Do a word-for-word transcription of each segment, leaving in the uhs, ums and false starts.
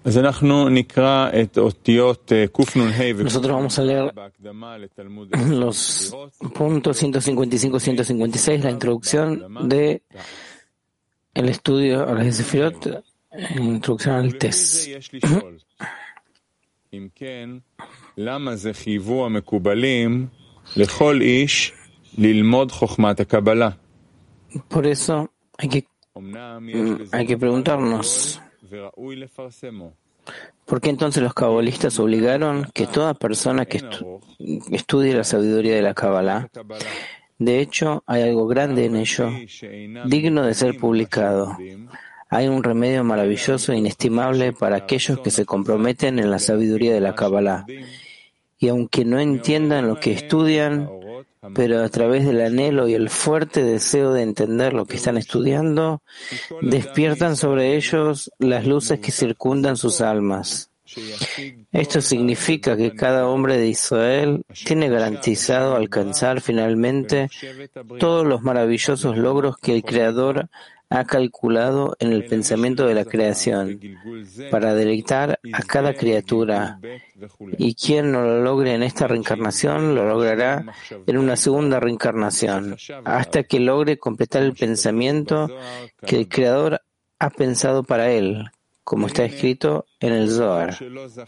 Nosotros vamos a leer los puntos ciento cincuenta y cinco a ciento cincuenta y seis, la introducción de el estudio a las Sefirot, introducción al test. Por eso hay que, hay que preguntarnos, ¿por qué entonces los cabalistas obligaron que toda persona que estu- estudie la sabiduría de la Kabbalah? De hecho, hay algo grande en ello, digno de ser publicado. Hay un remedio maravilloso e inestimable para aquellos que se comprometen en la sabiduría de la Kabbalah. Y aunque no entiendan lo que estudian, pero a través del anhelo y el fuerte deseo de entender lo que están estudiando, despiertan sobre ellos las luces que circundan sus almas. Esto significa que cada hombre de Israel tiene garantizado alcanzar finalmente todos los maravillosos logros que el Creador ha calculado en el pensamiento de la creación para deleitar a cada criatura, y quien no lo logre en esta reencarnación lo logrará en una segunda reencarnación, hasta que logre completar el pensamiento que el Creador ha pensado para él, como está escrito en el Zohar.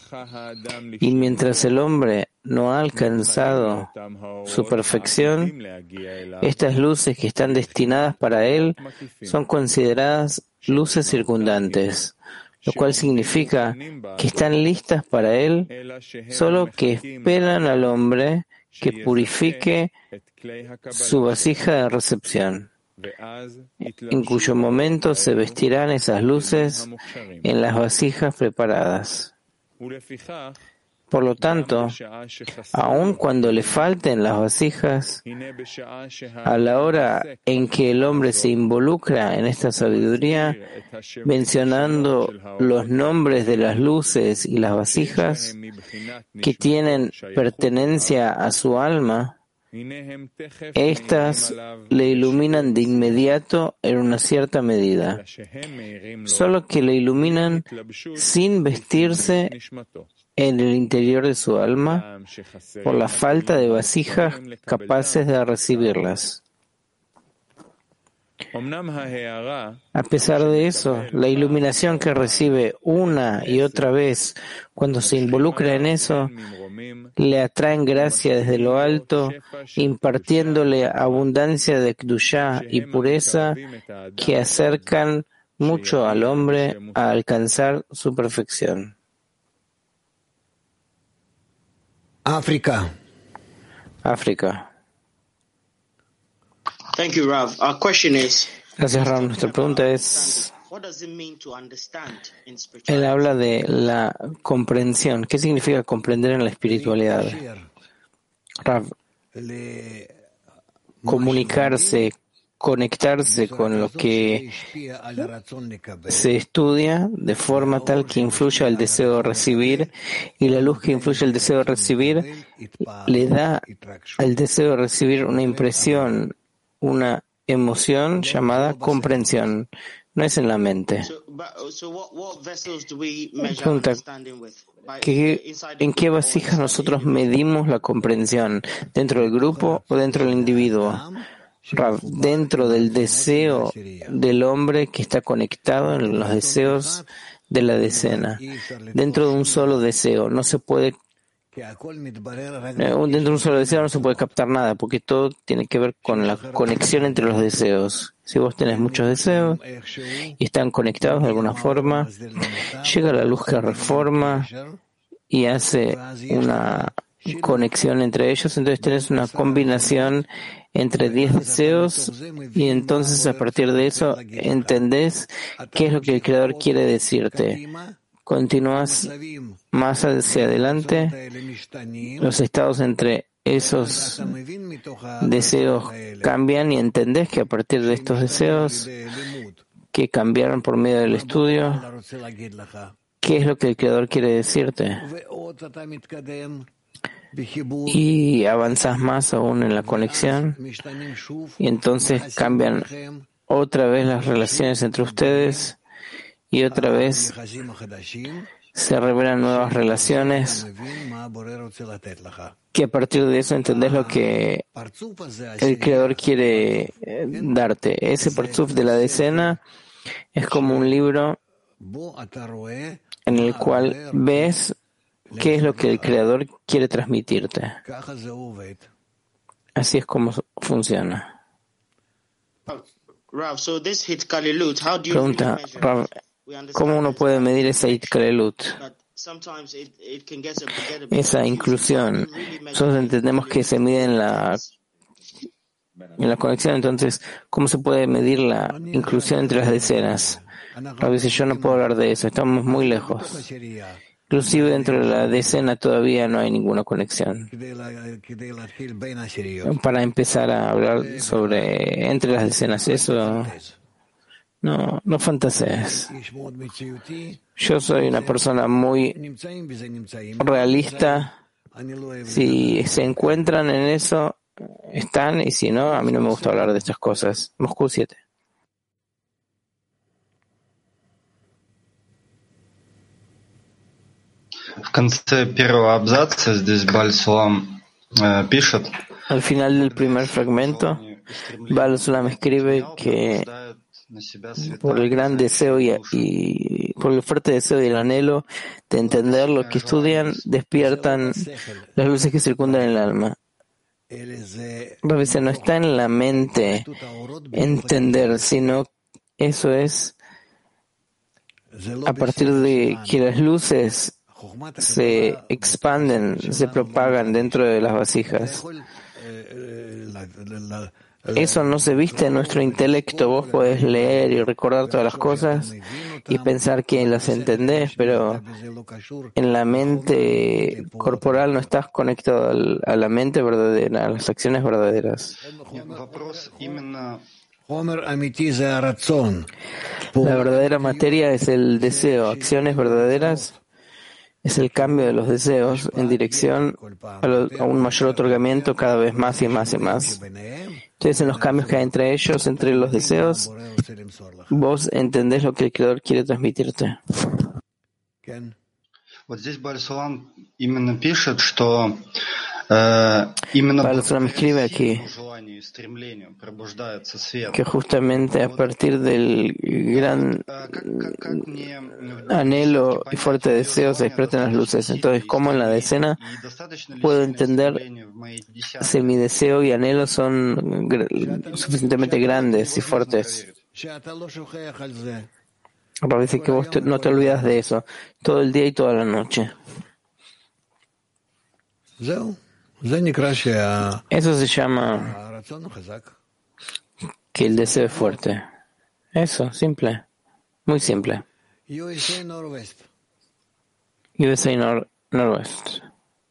Y mientras el hombre no ha alcanzado su perfección, estas luces que están destinadas para él son consideradas luces circundantes, lo cual significa que están listas para él, solo que esperan al hombre que purifique su vasija de recepción, en cuyo momento se vestirán esas luces en las vasijas preparadas. Por lo tanto, aun cuando le falten las vasijas, a la hora en que el hombre se involucra en esta sabiduría, mencionando los nombres de las luces y las vasijas que tienen pertenencia a su alma, estas le iluminan de inmediato en una cierta medida, solo que le iluminan sin vestirse en el interior de su alma por la falta de vasijas capaces de recibirlas. A pesar de eso, la iluminación que recibe una y otra vez cuando se involucra en eso, le atraen gracia desde lo alto, impartiéndole abundancia de Kedushá y pureza que acercan mucho al hombre a alcanzar su perfección. África. África. Thank you, Rav. Our question is, Gracias, Ram. Nuestra pregunta es, él habla de la comprensión. ¿Qué significa comprender en la espiritualidad? Rav, comunicarse, conectarse con lo que se estudia de forma tal que influya el deseo de recibir, y la luz que influye el deseo de recibir le da al deseo de recibir una impresión, una emoción llamada comprensión. No es en la mente. Pregunta, ¿qué, ¿en qué vasijas nosotros medimos la comprensión? ¿Dentro del grupo o dentro del individuo? Dentro del deseo del hombre que está conectado en los deseos de la decena. Dentro de un solo deseo no se puede Dentro de un solo deseo no se puede captar nada, porque todo tiene que ver con la conexión entre los deseos. Si vos tenés muchos deseos y están conectados de alguna forma, llega la luz que reforma y hace una conexión entre ellos, entonces tenés una combinación entre diez deseos, y entonces a partir de eso entendés qué es lo que el Creador quiere decirte. Continúas más hacia adelante, los estados entre esos deseos cambian y entendés que a partir de estos deseos que cambiaron por medio del estudio, ¿qué es lo que el Creador quiere decirte? Y avanzas más aún en la conexión, y entonces cambian otra vez las relaciones entre ustedes, y otra vez se revelan nuevas relaciones, que a partir de eso entendés lo que el Creador quiere eh, darte. Ese parzuf de la decena es como un libro en el cual ves qué es lo que el Creador quiere transmitirte. Así es como funciona. Pregunta, Rav, ¿cómo uno puede medir esa itkalelut? Esa inclusión. Nosotros entendemos que se mide en la, en la conexión, entonces, ¿cómo se puede medir la inclusión entre las decenas? Rav dice, yo no puedo hablar de eso, estamos muy lejos. Inclusive dentro de la decena todavía no hay ninguna conexión. Para empezar a hablar sobre entre las decenas, eso no, no fantasees. Yo soy una persona muy realista. Si se encuentran en eso, están, y si no, a mí no me gusta hablar de estas cosas. Moscú siete. В конце первого абзаца здесь Бааль Сулам э, пишет. Al final del primer fragmento, Baal Sulam escribe que por el gran deseo y, y por el fuerte deseo y el anhelo de entender lo que estudian, despiertan las luces que circundan el alma. A veces no está en la mente entender, sino eso es a partir de que las luces se expanden, se propagan dentro de las vasijas. Eso no se viste en nuestro intelecto. Vos podés leer y recordar todas las cosas y pensar que las entendés, pero en la mente corporal no estás conectado al, a la mente verdadera, a las acciones verdaderas. La verdadera materia es el deseo. Acciones verdaderas es el cambio de los deseos en dirección a, lo, a un mayor otorgamiento cada vez más y más y más. Entonces, en los cambios que hay entre ellos, entre los deseos, vos entendés lo que el Creador quiere transmitirte. Вот здесь Бааль Сулам именно пишет, что именно Baal Sulam escribe aquí que justamente a partir del gran anhelo y fuerte deseo se despiertan las luces. Entonces, ¿cómo en la decena puedo entender si mi deseo y anhelo son gr- suficientemente grandes y fuertes? Parece que vos te, no te olvidas de eso todo el día y toda la noche. Eso se llama que el deseo es fuerte. Eso, simple. Muy simple. U S A Nor- Northwest.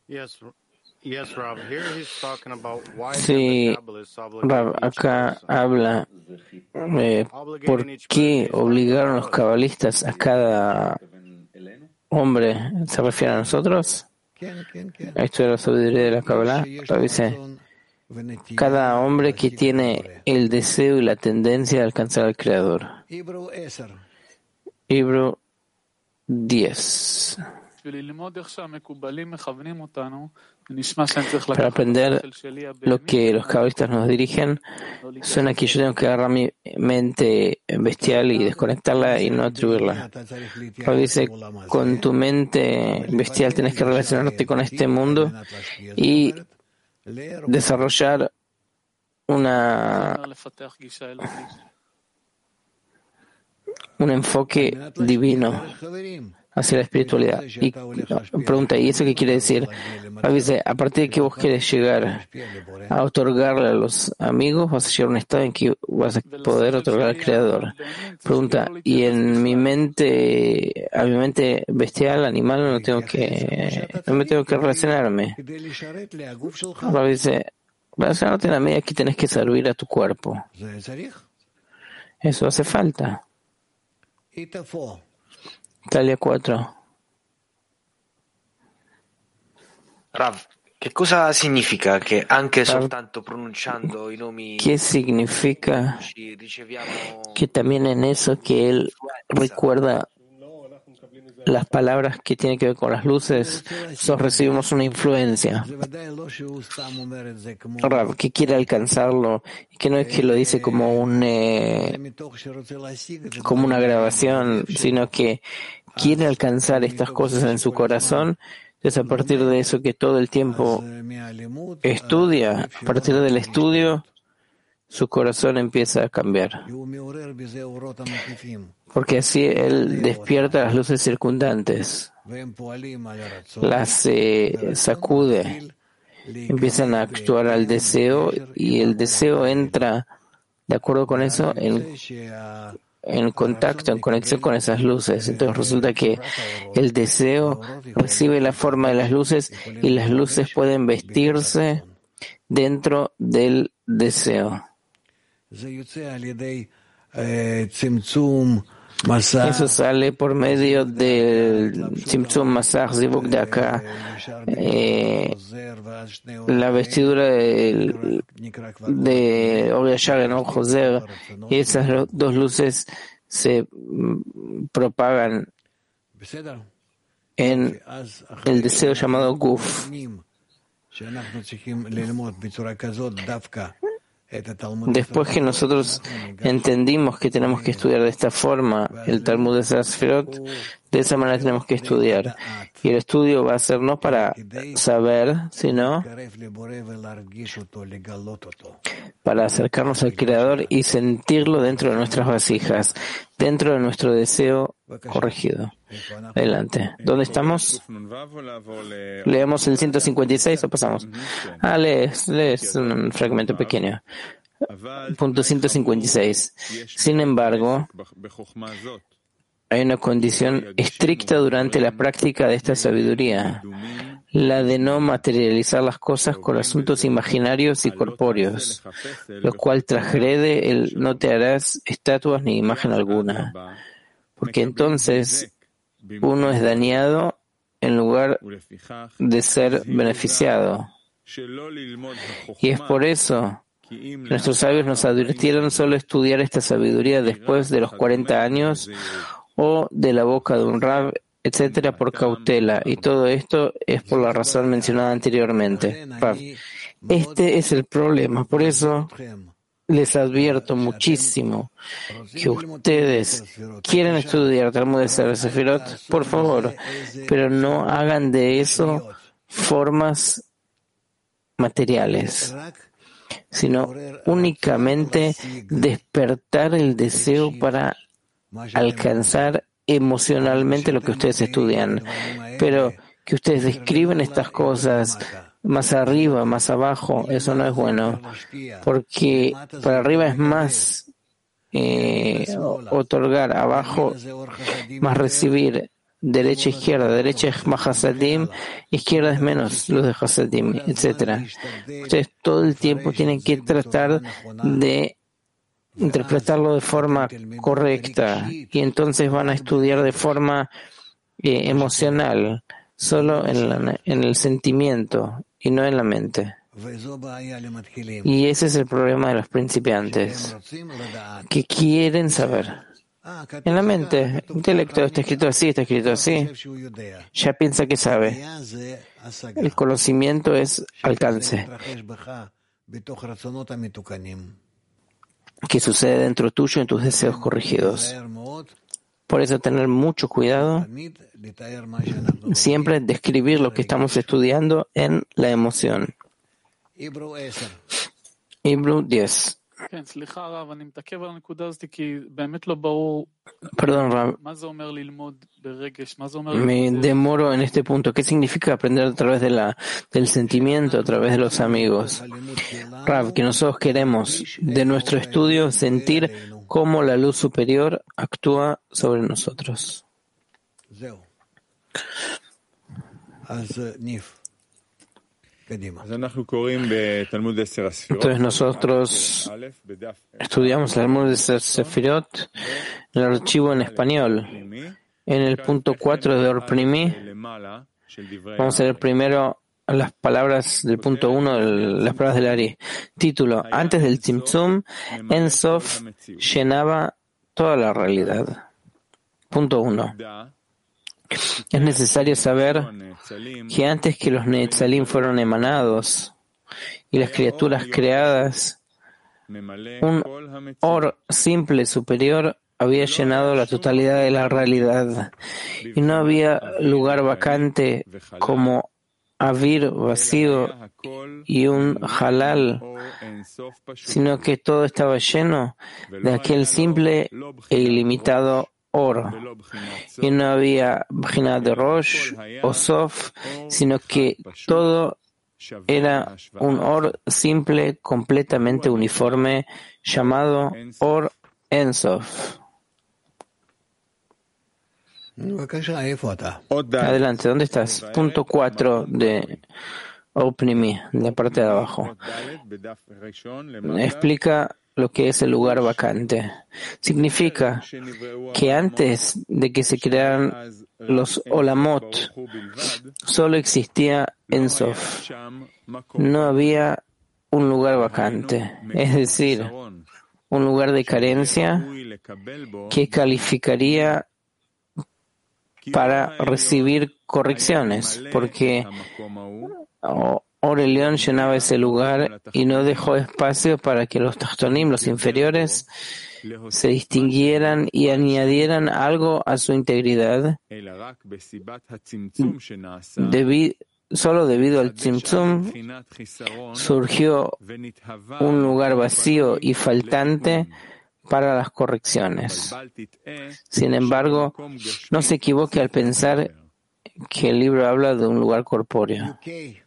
Sí, Rav, acá habla eh, por qué obligaron los cabalistas a cada hombre, ¿se refiere a nosotros? Esto es la sabiduría de la Kabbalah. Dice, cada hombre que tiene el deseo y la tendencia de alcanzar al Creador. Hebrew diez. Para aprender lo que los cabalistas nos dirigen, suena que yo tengo que agarrar mi mente bestial y desconectarla y no atribuirla. Porque dice, con tu mente bestial tienes que relacionarte con este mundo y desarrollar una un enfoque divino hacia la espiritualidad. Y no, pregunta, ¿y eso qué quiere decir? Dice, a partir de que vos querés llegar a otorgarle a los amigos, vas a llegar a un estado en que vas a poder otorgar al Creador. Pregunta, ¿y en mi mente, a mi mente bestial, animal, no tengo que, no me tengo que relacionarme? Dice, para relacionarte en la medida que tenés que servir a tu cuerpo. Eso hace falta. Italia cuatro. Rav, che cosa significa che anche Rav, soltanto pronunciando i nomi ¿qué significa riceviamo que también en eso que él recuerda las palabras que tienen que ver con las luces, nosotros recibimos una influencia. Rav, que quiere alcanzarlo, y que no es que lo dice como un eh, como una grabación, sino que quiere alcanzar estas cosas en su corazón. Entonces, a partir de eso que todo el tiempo estudia, a partir del estudio, su corazón empieza a cambiar. Porque así él despierta las luces circundantes, las eh, sacude, empiezan a actuar al deseo y el deseo entra, de acuerdo con eso, en, en contacto, en conexión con esas luces. Entonces resulta que el deseo recibe la forma de las luces y las luces pueden vestirse dentro del deseo. Eso sale por medio del Tzimtzum Masach Zivuk de acá, eh, la vestidura de, de Or Yashar en Or Joser, y esas dos luces se propagan en el deseo llamado Guf. Después que nosotros entendimos que tenemos que estudiar de esta forma el Talmud de Sefirot, de esa manera tenemos que estudiar. Y el estudio va a ser no para saber, sino para acercarnos al Creador y sentirlo dentro de nuestras vasijas, dentro de nuestro deseo corregido. Adelante. ¿Dónde estamos? ¿Leemos el ciento cincuenta y seis o pasamos? Ah, lees, lees un fragmento pequeño. Punto ciento cincuenta y seis. Sin embargo, hay una condición estricta durante la práctica de esta sabiduría, la de no materializar las cosas con asuntos imaginarios y corpóreos, lo cual transgrede el no te harás estatuas ni imagen alguna, porque entonces uno es dañado en lugar de ser beneficiado. Y es por eso que nuestros sabios nos advirtieron solo estudiar esta sabiduría después de los cuarenta años o de la boca de un rab, etcétera, por cautela, y todo esto es por la razón mencionada anteriormente. Rab, este es el problema, por eso les advierto muchísimo que ustedes quieren estudiar Talmud de Sefirot, por favor, pero no hagan de eso formas materiales, sino únicamente despertar el deseo para alcanzar emocionalmente lo que ustedes estudian, pero que ustedes describen estas cosas más arriba, más abajo, eso no es bueno, porque para arriba es más eh, otorgar, abajo más recibir, derecha, izquierda, derecha es más hasadim, izquierda es menos luz de hasadim, etcétera. Ustedes todo el tiempo tienen que tratar de interpretarlo de forma correcta y entonces van a estudiar de forma eh, emocional, solo en, la, en el sentimiento y no en la mente. Y ese es el problema de los principiantes, que quieren saber. En la mente, intelecto, está escrito así, está escrito así, ya piensa que sabe. El conocimiento es alcance, que sucede dentro tuyo en tus deseos corregidos. Por eso tener mucho cuidado, siempre describir lo que estamos estudiando en la emoción. Hebrew diez. Perdón, Rav, me demoro en este punto. ¿Qué significa aprender a través de la, del sentimiento, a través de los amigos? Rav, que nosotros queremos de nuestro estudio sentir cómo la luz superior actúa sobre nosotros. Entonces nosotros estudiamos el Talmud de Sefirot en el archivo en español. En el punto cuatro de Orprimí, vamos a leer primero las palabras del punto uno, las palabras del Ari. Título: antes del Tzimtzum, En Sof llenaba toda la realidad. Punto uno. Es necesario saber que antes que los Netzalim fueron emanados y las criaturas creadas, un Or simple superior había llenado la totalidad de la realidad y no había lugar vacante como Avir vacío y un Halal, sino que todo estaba lleno de aquel simple e ilimitado Or. Y no había Bjina de Rosh o Sof, sino que todo era un Or simple, completamente uniforme, llamado Or Ensof. Adelante, ¿dónde estás? Punto cuatro de Opnimi, de la parte de abajo. Explica lo que es el lugar vacante. Significa que antes de que se crearan los Olamot, solo existía Ensof. No había un lugar vacante, es decir, un lugar de carencia que calificaría para recibir correcciones, porque Or Elión llenaba ese lugar y no dejó espacio para que los Tachtonim, los inferiores, se distinguieran y añadieran algo a su integridad, debi- solo debido al Tzimtzum surgió un lugar vacío y faltante para las correcciones. Sin embargo, no se equivoque al pensar que el libro habla de un lugar corpóreo.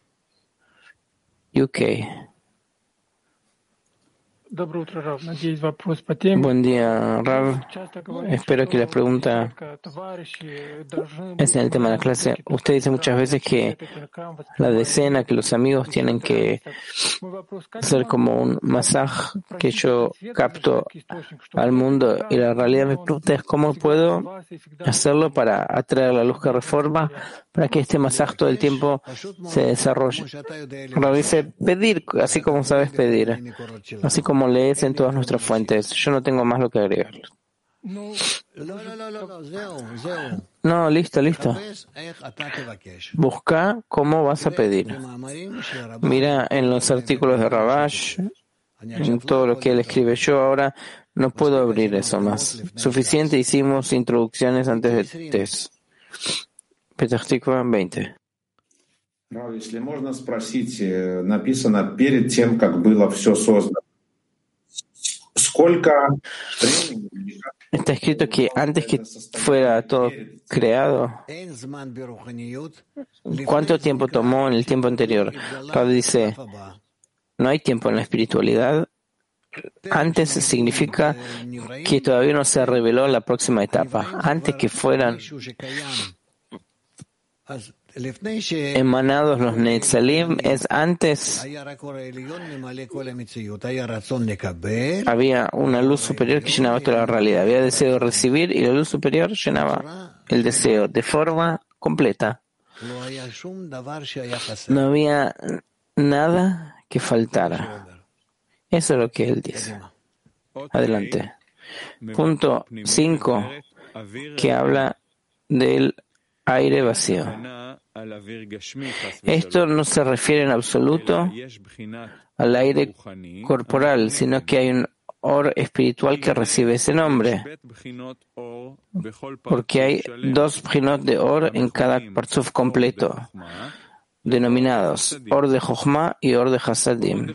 U K. Buen día, Rav. Espero que la pregunta es en el tema de la clase. Usted dice muchas veces que la decena, que los amigos tienen que ser como un masaj que yo capto al mundo, y la realidad me pregunta es cómo puedo hacerlo para atraer la luz que reforma, para que este masaj todo el tiempo se desarrolle. Rav dice, pedir, así como sabes pedir, así como lees en todas nuestras fuentes. Yo no tengo más lo que agregar. No, listo, listo. Busca cómo vas a pedir. Mira en los artículos de Rabash, en todo lo que él escribe. Yo ahora no puedo abrir eso más. Suficiente, hicimos introducciones antes del test. Petach Tikva veinte. Рав, если можно спросить, написано перед тем, как было все создано. Сколько времени? Está escrito que antes que fuera todo creado, ¿cuánto tiempo tomó en el tiempo anterior? Rav dice, no hay tiempo en la espiritualidad. Antes significa que todavía no se reveló la próxima etapa. Antes que fueran emanados los Netzalim, es antes había una luz superior que llenaba toda la realidad. Había deseo de recibir y la luz superior llenaba el deseo de forma completa. No había nada que faltara. Eso es lo que él dice. Adelante. Punto cinco, que habla del aire vacío. Esto no se refiere en absoluto al aire corporal, sino que hay un Or espiritual que recibe ese nombre, porque hay dos Bjinot de Or en cada Parzuf completo, denominados Or de Jochma y Or de Hasadim.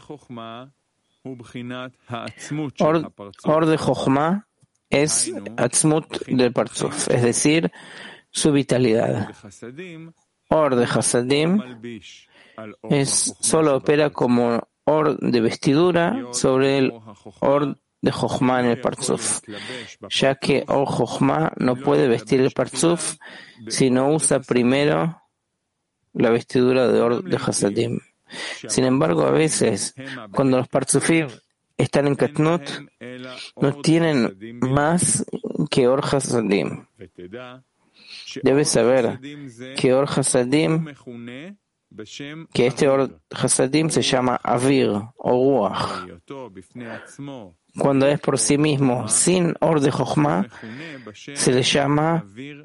Or, or de Jochma es Atzmut del Parzuf, es decir, su vitalidad. Or de Hasadim es, solo opera como Or de vestidura sobre el Or de Jochma en el Parzuf, ya que Or Jochma no puede vestir el Parzuf si no usa primero la vestidura de Or de Hasadim. Sin embargo, a veces, cuando los Parzufim están en Katnut, no tienen más que Or Hasadim. Debes saber que Or Hasadim que este Or Hasadim se llama Avir o Ruach. Cuando es por sí mismo, sin Or de Jochma, se le llama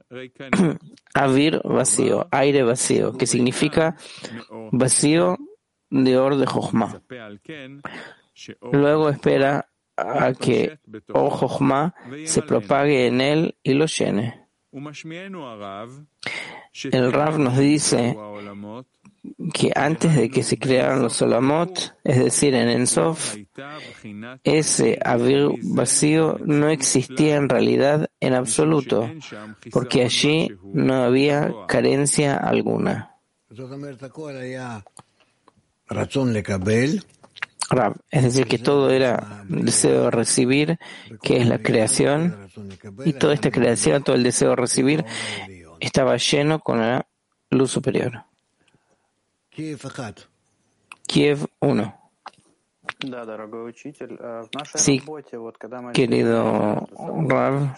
Avir vacío, aire vacío, que significa vacío de Or de Jochma. Luego espera a que Or Jochma se propague en él y lo llene. El Rav nos dice que antes de que se crearan los Olamot, es decir, en En Sof, ese Avir vacío no existía en realidad en absoluto, porque allí no había carencia alguna. Rav, es decir, que todo era deseo de recibir, que es la creación, y toda esta creación, todo el deseo de recibir, estaba lleno con la luz superior. Kiev uno. Sí, querido Rav,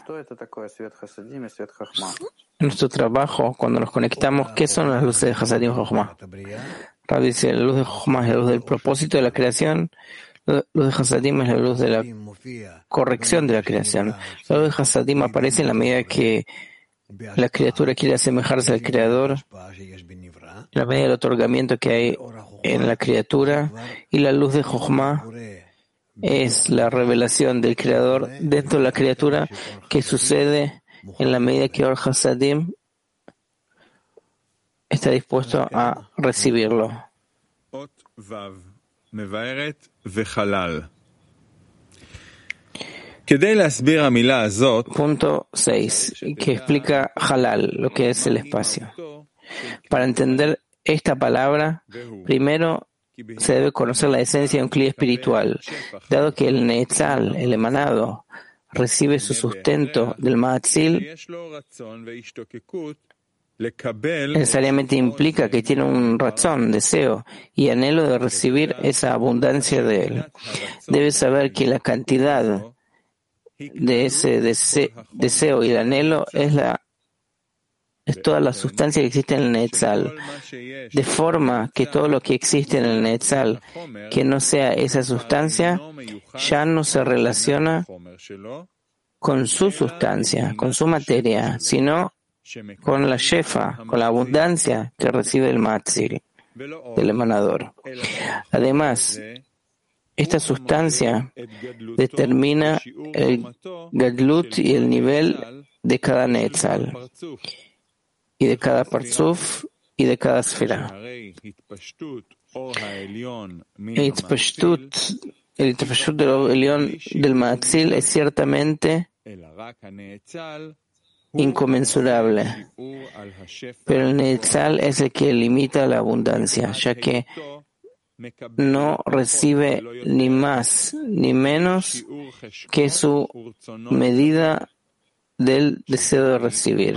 en nuestro trabajo, cuando nos conectamos, ¿qué son las luces de Hasadim y Jochma? Rav dice, la luz de Jochma es la luz del propósito de la creación, la luz de Hasadim es la luz de la corrección de la creación. La luz de Hasadim aparece en la medida que la criatura quiere asemejarse al Creador, la medida del otorgamiento que hay en la criatura, y la luz de Jochma es la revelación del Creador dentro de la criatura que sucede en la medida que Or Hasadim está dispuesto a recibirlo. Punto seis, que explica halal, lo que es el espacio. Para entender esta palabra, primero se debe conocer la esencia de un cli espiritual, dado que el Netzal, el emanado, recibe su sustento del Ma'atzil, necesariamente implica que tiene un razón, deseo y anhelo de recibir esa abundancia de él. Debe saber que la cantidad de ese dese- deseo y el anhelo es la es toda la sustancia que existe en el Netzal, de forma que todo lo que existe en el Netzal, que no sea esa sustancia, ya no se relaciona con su sustancia, con su materia, sino con la shefa, con la abundancia que recibe el Matzil, del emanador. Además, esta sustancia determina el Gadlut y el nivel de cada Netzal, y de cada Parzuf y de cada esfera. El Itpashtut, el Itpashtut del Elión del Matzil es ciertamente inconmensurable, pero el Netzal es el que limita la abundancia, ya que no recibe ni más ni menos que su medida del deseo de recibir.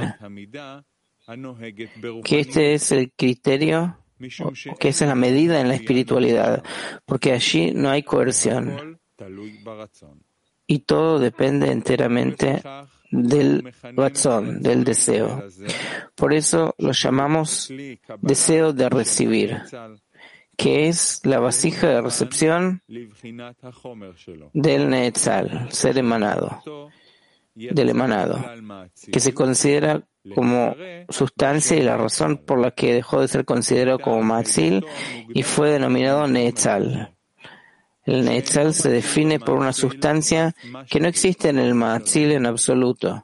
Que este es el criterio, que esa es la medida en la espiritualidad, porque allí no hay coerción y todo depende enteramente del ratzón, del deseo. Por eso lo llamamos deseo de recibir, que es la vasija de recepción del Netzal, ser emanado, del emanado, que se considera como sustancia y la razón por la que dejó de ser considerado como Matzil y fue denominado Netzal. El Netzal se define por una sustancia que no existe en el Matzil en absoluto,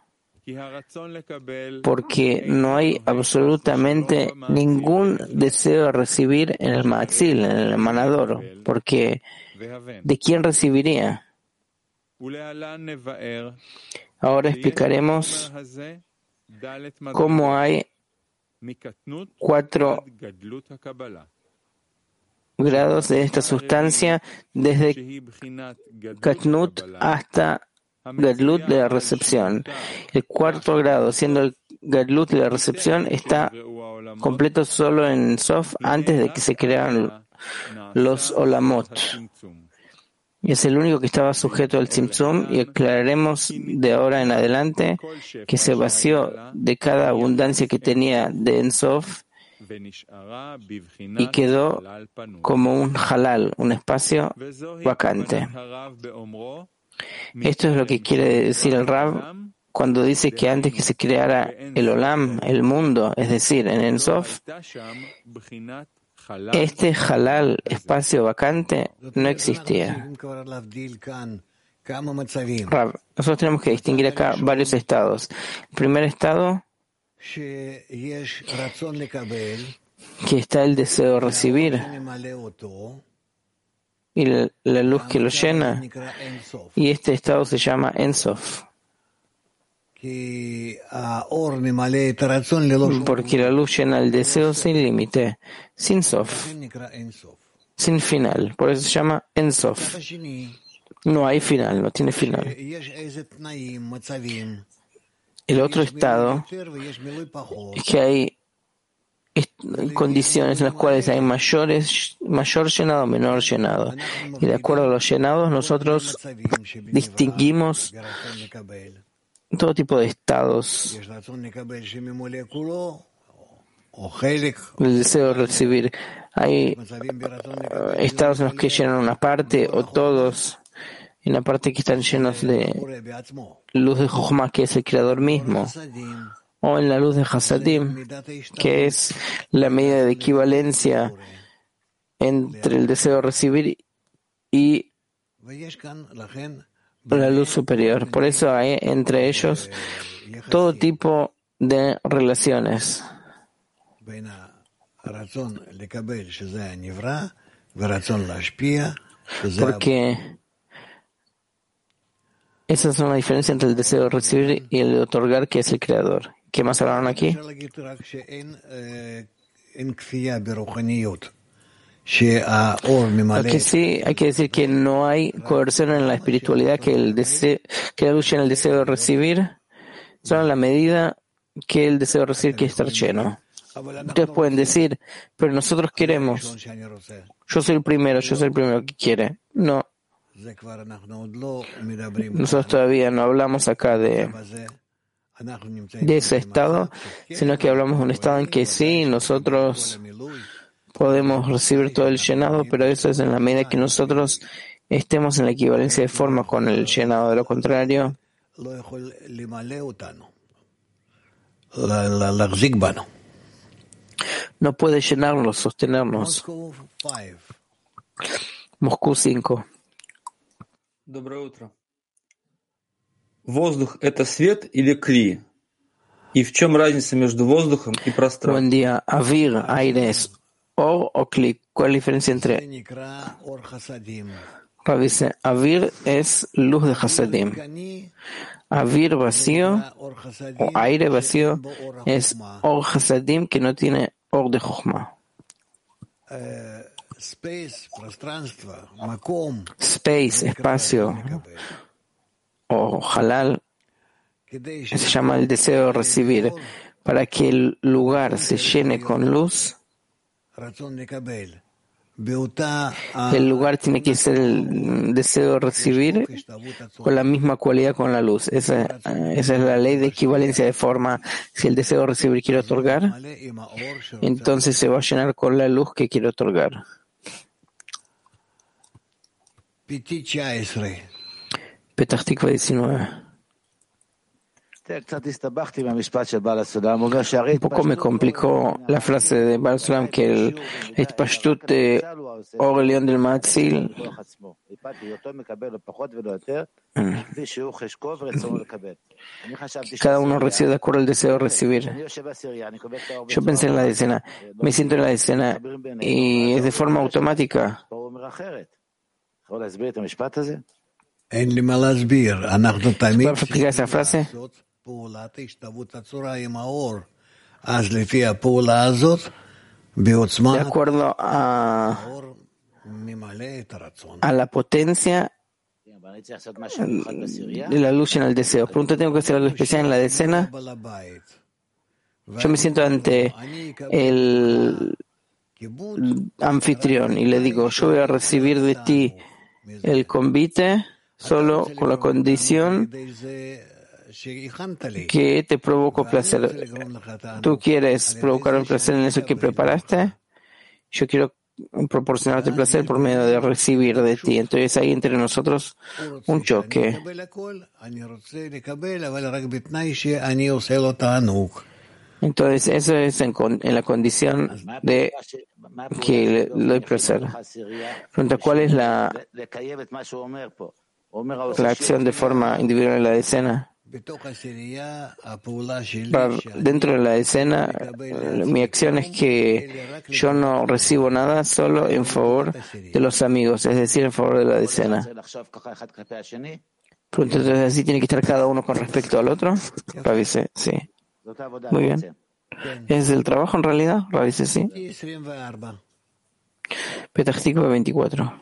porque no hay absolutamente ningún deseo de recibir en el Matzil, en el emanador, porque ¿de quién recibiría? Ahora explicaremos cómo hay cuatro grados de esta sustancia, desde Katnut hasta Gadlut de la recepción. El cuarto grado, siendo el Gadlut de la recepción, está completo solo en Sof antes de que se crearan los Olamot. Es el único que estaba sujeto al Tzimtzum, y aclararemos de ahora en adelante que se vació de cada abundancia que tenía de En Sof y quedó como un halal, un espacio vacante. Esto es lo que quiere decir el Rav cuando dice que antes que se creara el Olam, el mundo, es decir, en Ein Sof, este halal, espacio vacante, no existía. Rav, nosotros tenemos que distinguir acá varios estados. El primer estado, que está el deseo de recibir y la, la luz que lo llena, y este estado se llama Ein Sof. Porque la luz llena el deseo sin límite, sin sof, sin final. Por eso se llama Ein Sof. No hay final, no tiene final. El otro estado es que hay condiciones en las cuales hay mayores, mayor llenado, menor llenado. Y de acuerdo a los llenados, nosotros distinguimos todo tipo de estados. El deseo de recibir. Hay uh, estados en los que llenan una parte o todos, en la parte que están llenos de luz de Jochma, que es el Creador mismo, o en la luz de Hasadim, que es la medida de equivalencia entre el deseo de recibir y la luz superior. Por eso hay entre ellos todo tipo de relaciones. Porque esa es una diferencia entre el deseo de recibir y el de otorgar, que es el Creador. ¿Qué más hablaron aquí? Aquí sí hay que decir que no hay coerción en la espiritualidad, que el deseo, que la luz llena el deseo de recibir, solo en la medida que el deseo de recibir quiere estar lleno. Ustedes pueden decir, pero nosotros queremos. Yo soy el primero, yo soy el primero que quiere. No. Nosotros todavía no hablamos acá de, de ese estado, sino que hablamos de un estado en que sí, nosotros podemos recibir todo el llenado, pero eso es en la medida que nosotros estemos en la equivalencia de forma con el llenado. De lo contrario, no puede llenarnos, sostenernos. Moscú cinco. Доброе утро. Воздух — это свет или кли? И в чем разница между воздухом и пространством? Buen día. Avir, aire, es or o kli. ¿Cuál es la diferencia entre? Rav dice, Avir es luz de Hasadim. Avir vacío o aire vacío es or Hasadim, que no tiene or de Jochma. Space, espacio o halal, se llama el deseo de recibir. Para que el lugar se llene con luz, el lugar tiene que ser el deseo de recibir con la misma cualidad con la luz. Esa, esa es la ley de equivalencia de forma. Si el deseo de recibir quiere otorgar, entonces se va a llenar con la luz que quiere otorgar. Petach Tikva diecinueve. Un poco me complicó la frase de Baal Sulam que el Itpashtut de Or el León del Matzil, cada uno recibe de acuerdo al deseo de recibir. Yo pensé en la decena, me siento en la decena y es de forma automática. ¿Puedes explicar esa frase? De acuerdo a, a la potencia de la luz en el deseo. Pregunta, ¿tengo que hacer algo especial en la decena? Yo me siento ante el anfitrión y le digo, yo voy a recibir de ti el convite solo con la condición que te provoco placer. ¿Tú quieres provocar un placer en eso que preparaste? Yo quiero proporcionarte placer por medio de recibir de ti. Entonces hay entre nosotros un choque. Entonces eso es en, con, en la condición de que le, le doy placer. Pregunta, ¿cuál es la, la acción de forma individual en la decena? Dentro de la decena, mi acción es que yo no recibo nada solo en favor de los amigos, es decir, en favor de la decena. Pregunta, entonces así tiene que estar cada uno con respecto al otro. Rav dice, sí. Muy bien. ¿Es el trabajo en realidad? Rav dice, sí. Petah Tikva veinticuatro.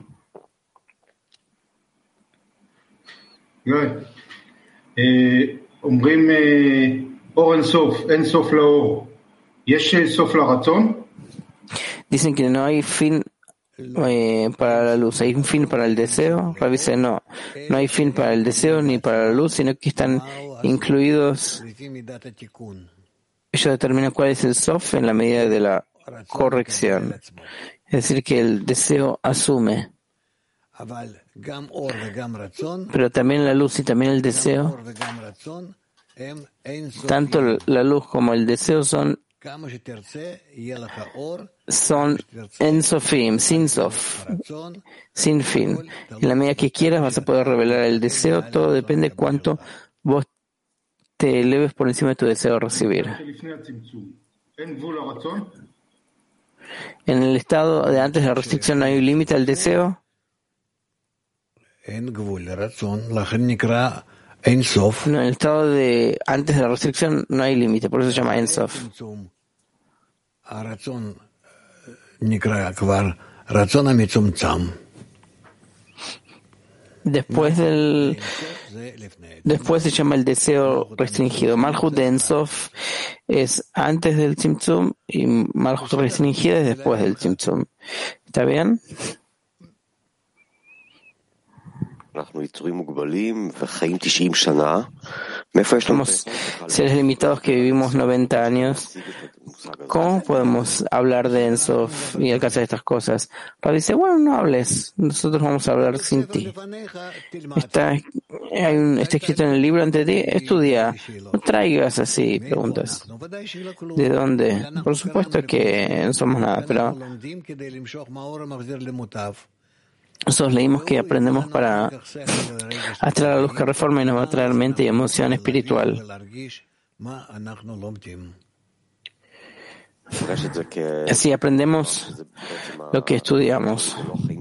אומרים אור אין סוף, אין סוף לאור. יש סוף לרצון? Dicen que no hay fin eh, para la luz, hay un fin para el deseo. Rav dice, no, no hay fin para el deseo ni para la luz, sino que están incluidos. Ellos determinan cuál es el sof en la medida de la corrección. Es decir, que el deseo asume. Pero también la luz y también el deseo, tanto la luz como el deseo son son ensofim, sin sof, sin fin. En la medida que quieras vas a poder revelar el deseo, todo depende de cuánto vos te eleves por encima de tu deseo de recibir. En el estado de antes de la restricción no hay un límite al deseo. No, en el estado de antes de la restricción no hay límite, por eso se llama Ein Sof. Después del después se llama el deseo restringido. Malchut de Ein Sof es antes del Tzimtzum y Malchut restringida es después del Tzimtzum. ¿Está bien? Somos seres limitados que vivimos noventa años. ¿Cómo podemos hablar de Ein Sof y alcanzar estas cosas? Rav dice, bueno, no hables, nosotros vamos a hablar sin ti. Está, hay un, está escrito en el libro ante ti, estudia, no traigas así preguntas. ¿De dónde? Por supuesto que no somos nada, pero nosotros leímos que aprendemos para atraer la luz que reforma y nos va a traer mente y emoción espiritual. Así aprendemos lo que estudiamos.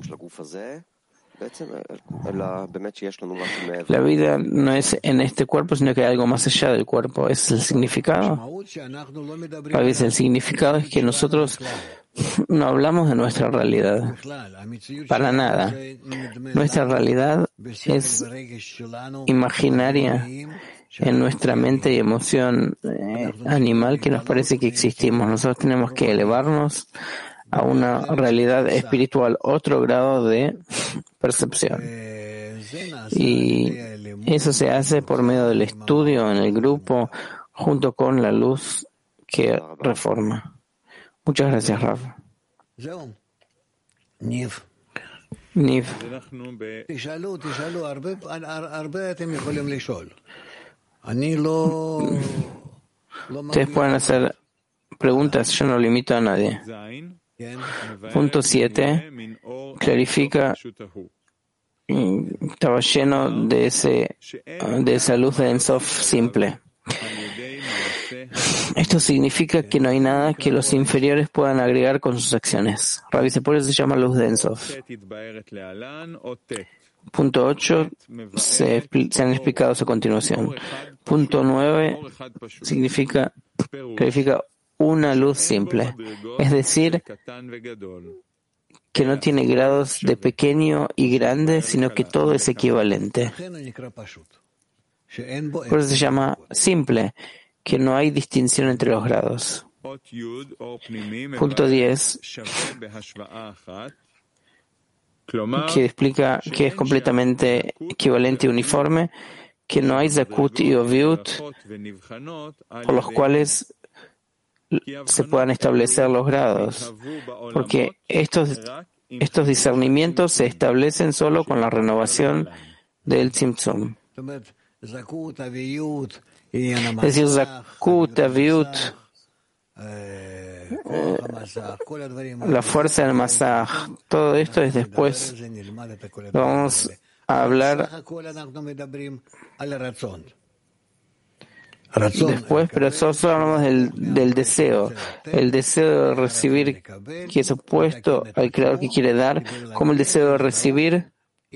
La vida no es en este cuerpo, sino que hay algo más allá del cuerpo. ¿Es el significado? A veces el significado es que nosotros no hablamos de nuestra realidad, para nada. Nuestra realidad es imaginaria en nuestra mente y emoción eh, animal que nos parece que existimos. Nosotros tenemos que elevarnos a una realidad espiritual, otro grado de percepción. Y eso se hace por medio del estudio en el grupo, junto con la luz que reforma. Muchas gracias, Rav. Niv. Niv. Ustedes pueden hacer preguntas, yo no limito a nadie. Punto siete clarifica, estaba lleno de ese de esa luz de Ein Sof simple. Esto significa que no hay nada que los inferiores puedan agregar con sus acciones. Rav dice, por eso se llama luz de Ein Sof. Punto ocho se, se han explicado a su continuación. Punto nueve significa, clarifica una luz simple, es decir, que no tiene grados de pequeño y grande, sino que todo es equivalente. Por eso se llama simple, que no hay distinción entre los grados. Punto diez, que explica que es completamente equivalente y uniforme, que no hay zakut y oviut por los cuales se puedan establecer los grados, porque estos, estos discernimientos se establecen solo con la renovación del tzimtzum. Es decir, zakut, aviut, eh, la fuerza del masaj, todo esto es después. Lo vamos a hablar después, pero solo hablamos del, del deseo, el deseo de recibir, que es opuesto al creador que quiere dar, como el deseo de recibir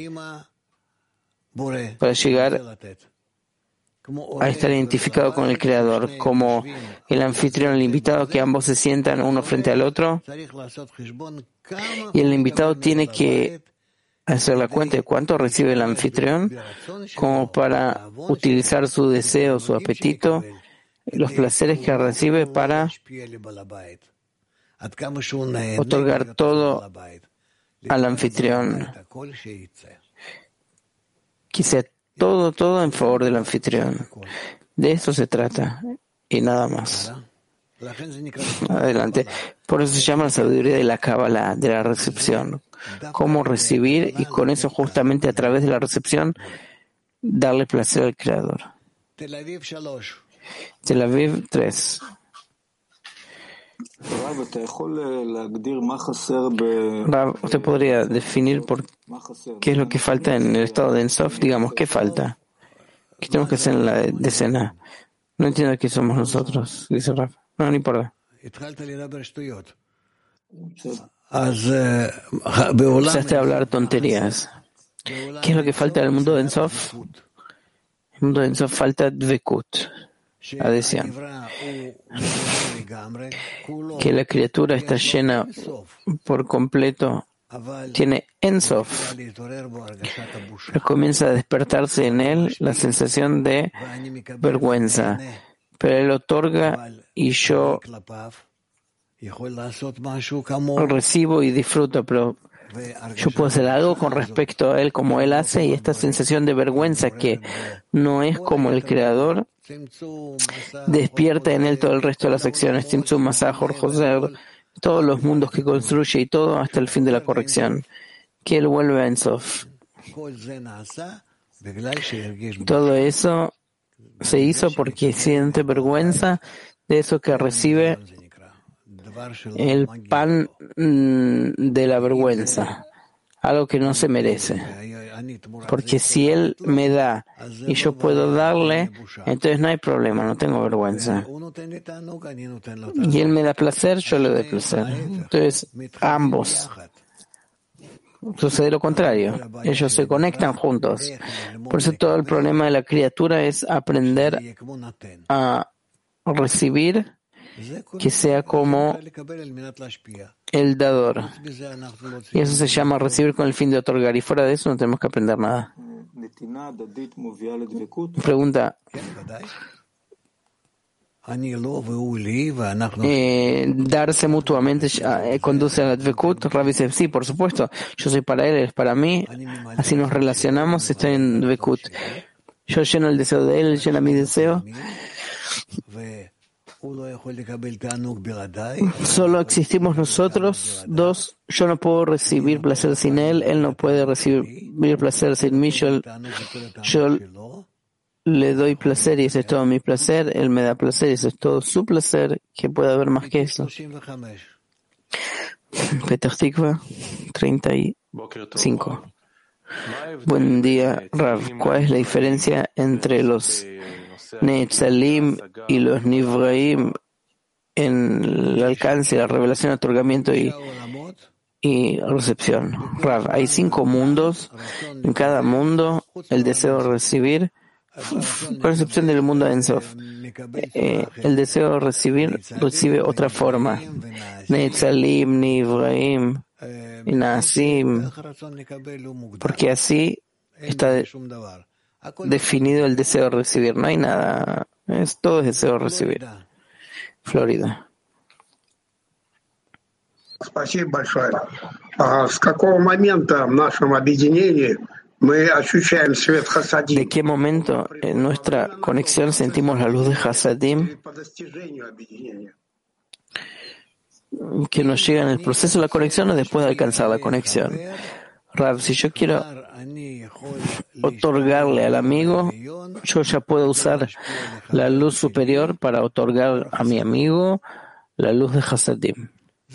para llegar a estar identificado con el creador, como el anfitrión, el invitado, que ambos se sientan uno frente al otro, y el invitado tiene que hacer la cuenta de cuánto recibe el anfitrión, como para utilizar su deseo, su apetito, los placeres que recibe para otorgar todo al anfitrión, que sea todo, todo en favor del anfitrión. De esto se trata y nada más. Adelante. Por eso se llama la sabiduría de la Kabbalah, de la recepción. Cómo recibir y con eso justamente a través de la recepción darle placer al Creador. Tel Aviv tres. Rav, ¿usted podría definir por qué es lo que falta en el estado de Ensof? Digamos, ¿qué falta? ¿Qué tenemos que hacer en la decena? No entiendo qué somos nosotros, dice Rav. No, no importa. Empezaste a hablar tonterías. ¿Qué es lo que falta en el mundo de Ensof? En el mundo de Ensof falta Dvekut, adhesión. Que la criatura está llena por completo, tiene Ensof, pero comienza a despertarse en él la sensación de vergüenza, pero él otorga y yo recibo y disfruto, pero yo puedo hacer algo con respecto a él como él hace, y esta sensación de vergüenza que no es como el creador despierta en él todo el resto de las acciones, Tzimtzum, Masaj, Joser, todos los mundos que construye y todo hasta el fin de la corrección, que él vuelve a Ensof. Todo eso se hizo porque siente vergüenza de eso que recibe, el pan de la vergüenza, algo que no se merece. Porque si él me da y yo puedo darle, entonces no hay problema, no tengo vergüenza. Y él me da placer, yo le doy placer. Entonces, ambos. Sucede lo contrario. Ellos se conectan juntos. Por eso todo el problema de la criatura es aprender a recibir, que sea como el dador. Y eso se llama recibir con el fin de otorgar. Y fuera de eso no tenemos que aprender nada. Pregunta. Eh, darse mutuamente eh, conduce a la Dvekut. Rav dice, sí, por supuesto. Yo soy para él, él es para mí. Así nos relacionamos, estoy en Dvekut. Yo lleno el deseo de él, él llena mi deseo. Solo existimos nosotros dos. Yo no puedo recibir placer sin él, él no puede recibir placer sin mí. Yo, yo le doy placer y ese es todo mi placer, él me da placer y ese es todo su placer. ¿Qué puede haber más que eso? Petah Tikva treinta y cinco. Buen día, Rav. ¿Cuál es la diferencia entre los Netzalim y los Nivraim en el alcance, la revelación, otorgamiento y, y recepción? Rav, hay cinco mundos. En cada mundo, el deseo de recibir, con excepción del mundo de Ensof, eh, el deseo de recibir recibe otra forma. Netzalim, Nivraim y Nasim, porque así está de, definido el deseo de recibir. No hay nada, es todo es deseo de recibir. Florida. Спасибо большое. С какого момента в нашем объединении ¿De qué momento en nuestra conexión sentimos la luz de Hasadim que nos llega en el proceso de la conexión o después de alcanzar la conexión? Rav, si yo quiero otorgarle al amigo, yo ya puedo usar la luz superior para otorgar a mi amigo la luz de Hasadim.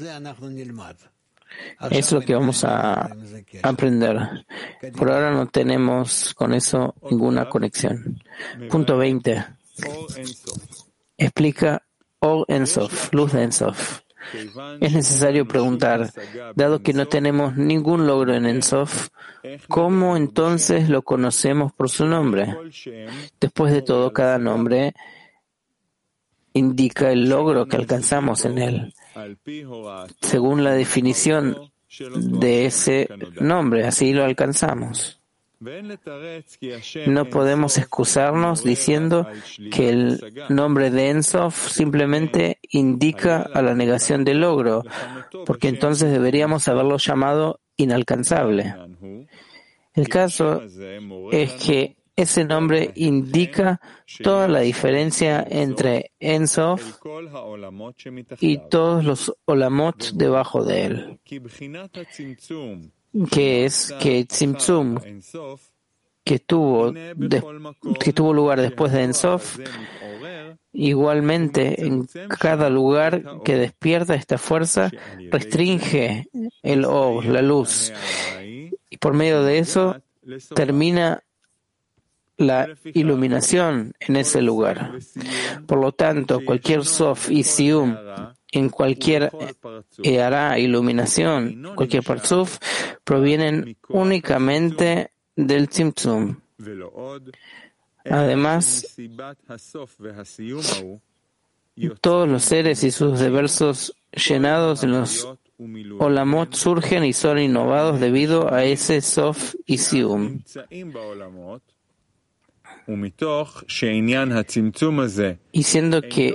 Es lo que vamos a aprender. Por ahora no tenemos con eso ninguna conexión. Punto veinte. Explica Or Ensof, luz de Ensof. Es necesario preguntar, dado que no tenemos ningún logro en Ensof, ¿cómo entonces lo conocemos por su nombre? Después de todo, cada nombre indica el logro que alcanzamos en él, según la definición de ese nombre, así lo alcanzamos. No podemos excusarnos diciendo que el nombre de Ensof simplemente indica a la negación del logro, porque entonces deberíamos haberlo llamado inalcanzable. El caso es que ese nombre indica toda la diferencia entre Ensof y todos los olamot debajo de él, que es que Tzimtzum, que tuvo, de, que tuvo lugar después de Ensof, igualmente en cada lugar que despierta esta fuerza, restringe el Or, la luz, y por medio de eso termina la iluminación en ese lugar. Por lo tanto, cualquier Sof y Sium en cualquier Eara, iluminación, cualquier Parzuf, provienen únicamente del Tzimtzum. Además, todos los seres y sus diversos llenados en los Olamot surgen y son innovados debido a ese Sof y Sium. Y siendo que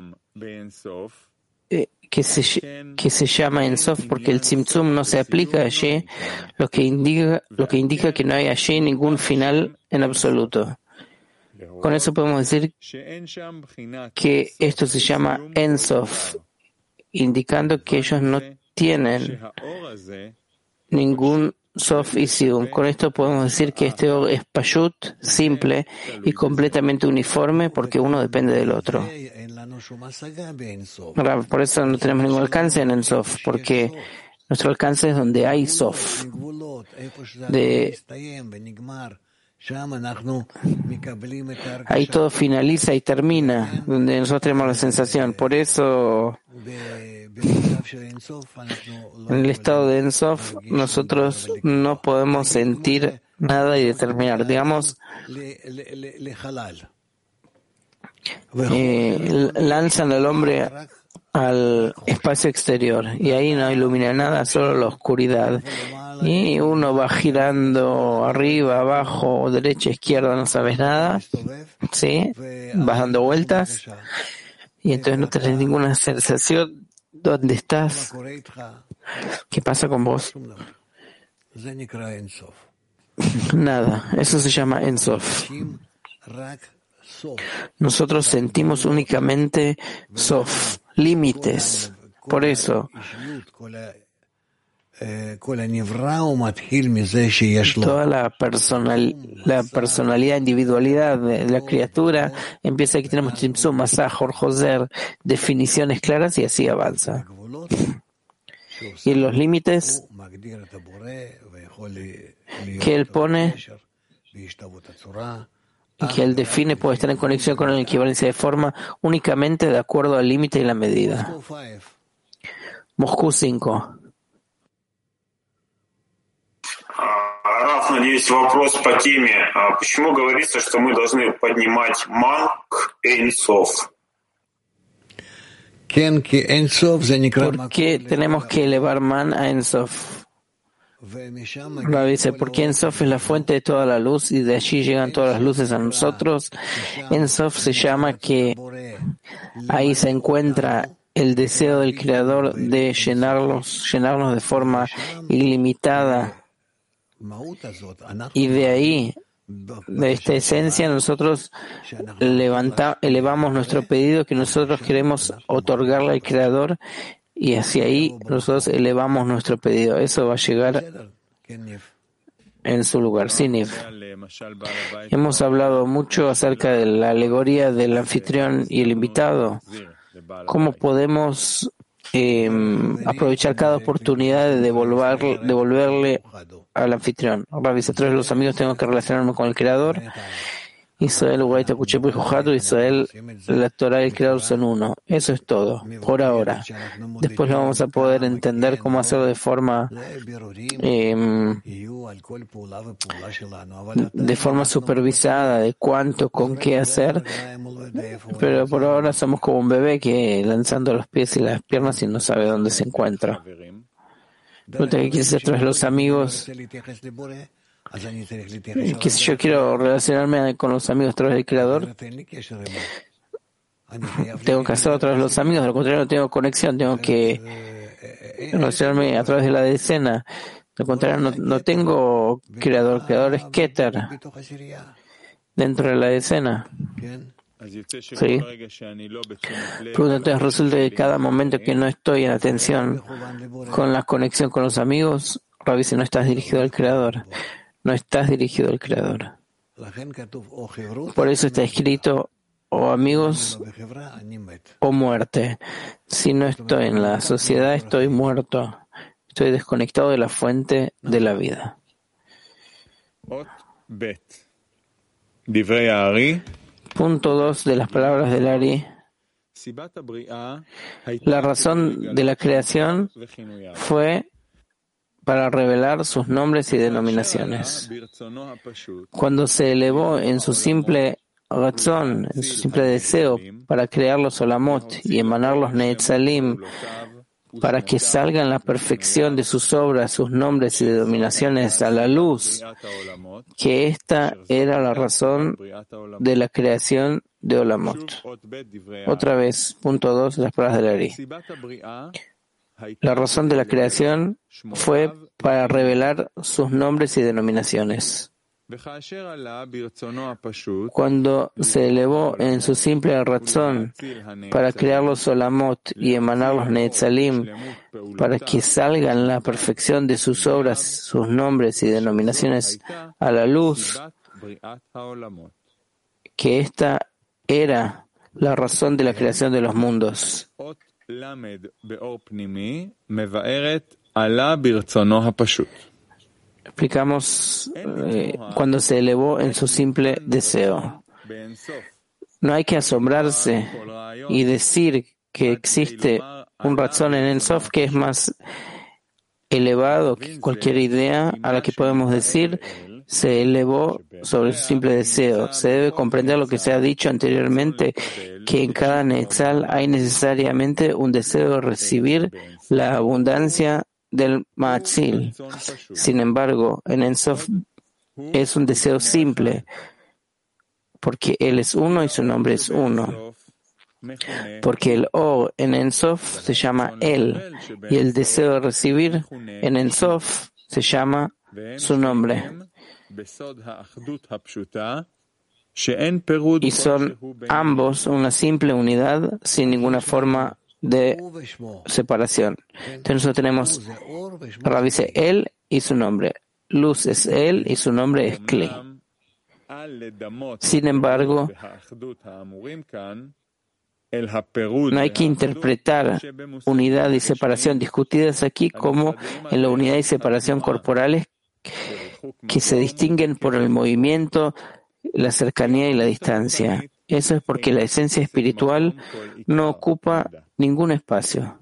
eh, que se, que se llama Ensof porque el Tzimtzum no se aplica allí, lo que indica, lo que indica que no hay allí ningún final en absoluto. Con eso podemos decir que esto se llama Ensof, indicando que ellos no tienen ningún Sof y Sium. Con esto podemos decir que este Or es Pashut, simple y completamente uniforme porque uno depende del otro. Ahora, por eso no tenemos ningún alcance en Ensof, porque nuestro alcance es donde hay Sof. De Ahí todo finaliza y termina, donde nosotros tenemos la sensación. Por eso, en el estado de Ensof, nosotros no podemos sentir nada y determinar. Digamos, eh, lanzan al hombre al espacio exterior y ahí no ilumina nada, solo la oscuridad. Y uno va girando arriba, abajo, derecha, izquierda, no sabes nada, ¿sí? Vas dando vueltas y entonces no tenés ninguna sensación. ¿Dónde estás? ¿Qué pasa con vos? Nada, eso se llama Ensof. Nosotros sentimos únicamente Sof, límites. Por eso, toda la, personal, la personalidad, individualidad de la criatura empieza aquí tenemos Tzimtzum, Masaj, Or-Joser, definiciones claras y así avanza. Y los límites que él pone, que él define, puede estar en conexión con la equivalencia de forma únicamente de acuerdo al límite y la medida. Moscú cinco. Раф, надеюсь, вопрос по теме. Почему говорится, что мы должны поднимать ман к Эйн-Соф? ¿Por qué tenemos que elevar man a Ensof? Rabbi dice, porque Ensof es la fuente de toda la luz y de allí llegan todas las luces a nosotros. Ensof se llama que ahí se encuentra el deseo del Creador de llenarlos, llenarnos de forma ilimitada Y de ahí, de esta esencia, nosotros levanta, elevamos nuestro pedido que nosotros queremos otorgarle al Creador, y hacia ahí nosotros elevamos nuestro pedido. Eso va a llegar en su lugar. Siniv. Hemos hablado mucho acerca de la alegoría del anfitrión y el invitado. ¿Cómo podemos eh, aprovechar cada oportunidad de devolver, devolverle al anfitrión? Rabbi, a través de los amigos tengo que relacionarme con el Creador. Israel, Ugaita, Kuchepu y Jojatu, Israel, la Torah y el Creador son uno. Eso es todo, por ahora. Después lo vamos a poder entender cómo hacerlo de forma eh, de forma supervisada, de cuánto, con qué hacer. Pero por ahora somos como un bebé que lanzando los pies y las piernas y no sabe dónde se encuentra. Pregunta que quieres hacer tras los amigos. Que si yo quiero relacionarme con los amigos a través del Creador, tengo que hacerlo a través de los amigos, de lo contrario no tengo conexión, tengo que relacionarme a través de la decena, de lo contrario no, no tengo Creador, Creador es Keter dentro de la decena. Sí. Pregunta, entonces resulta que cada momento que no estoy en atención con la conexión con los amigos, Rabbi, si no estás dirigido al Creador. No estás dirigido al Creador. Por eso está escrito o amigos o muerte. Si no estoy en la sociedad, estoy muerto. Estoy desconectado de la fuente de la vida. Punto dos de las palabras del Ari. La razón de la creación fue para revelar sus nombres y denominaciones. Cuando se elevó en su simple razón, en su simple deseo, para crear los olamot y emanar los neetzalim, para que salgan la perfección de sus obras, sus nombres y denominaciones a la luz, que esta era la razón de la creación de olamot. Otra vez, punto dos, las palabras del Ari. La razón de la creación fue para revelar sus nombres y denominaciones. Cuando se elevó en su simple razón para crear los olamot y emanar los neetzalim, para que salgan la perfección de sus obras, sus nombres y denominaciones a la luz, que esta era la razón de la creación de los mundos. Explicamos eh, cuando se elevó en su simple deseo. No hay que asombrarse y decir que existe un razón en Ein Sof que es más elevado que cualquier idea a la que podemos decir se elevó sobre su simple deseo. Se debe comprender lo que se ha dicho anteriormente, que en cada Netzal hay necesariamente un deseo de recibir la abundancia del Ma'atzil. Sin embargo, en Ein Sof es un deseo simple, porque Él es uno y su nombre es uno. Porque el O en Ein Sof se llama Él, y el deseo de recibir en Ein Sof se llama su nombre. Y son ambos una simple unidad sin ninguna forma de separación. Entonces nosotros tenemos, Rabbi dice, Él y su nombre. Luz es Él y su nombre es Kli. Sin embargo, no hay que interpretar unidad y separación discutidas aquí como en la unidad y separación corporales que se distinguen por el movimiento, la cercanía y la distancia. Eso es porque la esencia espiritual no ocupa ningún espacio.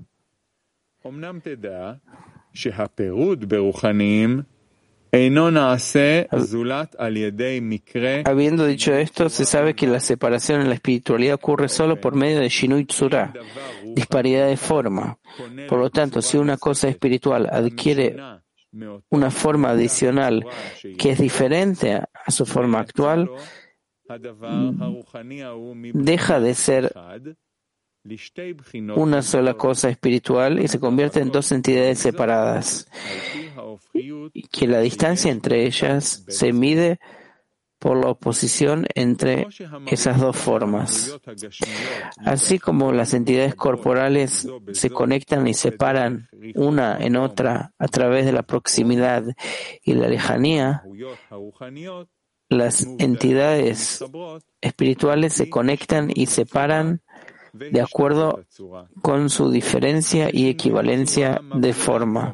Habiendo dicho esto, se sabe que la separación en la espiritualidad ocurre solo por medio de Shinui Tzura, disparidad de forma. Por lo tanto, si una cosa espiritual adquiere una forma adicional que es diferente a su forma actual, deja de ser una sola cosa espiritual y se convierte en dos entidades separadas, y que la distancia entre ellas se mide por la oposición entre esas dos formas. Así como las entidades corporales se conectan y separan una en otra a través de la proximidad y la lejanía, las entidades espirituales se conectan y separan de acuerdo con su diferencia y equivalencia de forma,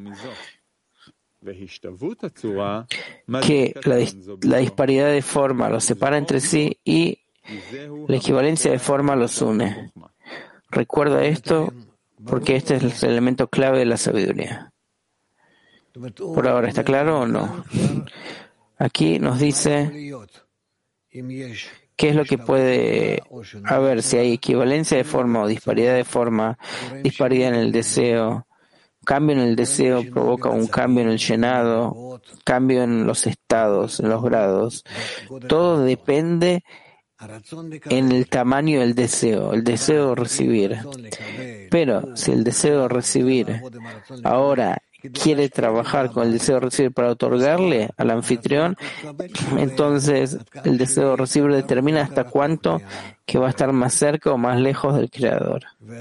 que la, la disparidad de forma los separa entre sí y la equivalencia de forma los une. Recuerda esto porque este es el elemento clave de la sabiduría. ¿Por ahora está claro o no? Aquí nos dice qué es lo que puede haber, si hay equivalencia de forma o disparidad de forma, disparidad en el deseo. Cambio en el deseo provoca un cambio en el llenado, cambio en los estados, en los grados. Todo depende en el tamaño del deseo, el deseo de recibir. Pero si el deseo de recibir ahora quiere trabajar con el deseo de recibir para otorgarle al anfitrión, entonces el deseo de recibir determina hasta cuánto que va a estar más cerca o más lejos del Creador.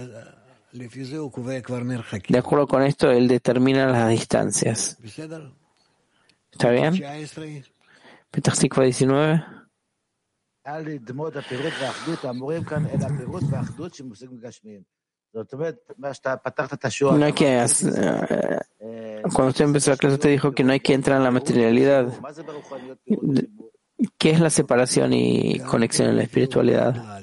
De acuerdo con esto, él determina las distancias. ¿Está bien? Petach Tikva diecinueve. No hay que hacer, cuando usted empezó la clase, usted dijo que no hay que entrar en la materialidad. ¿Qué es la separación y conexión en la espiritualidad?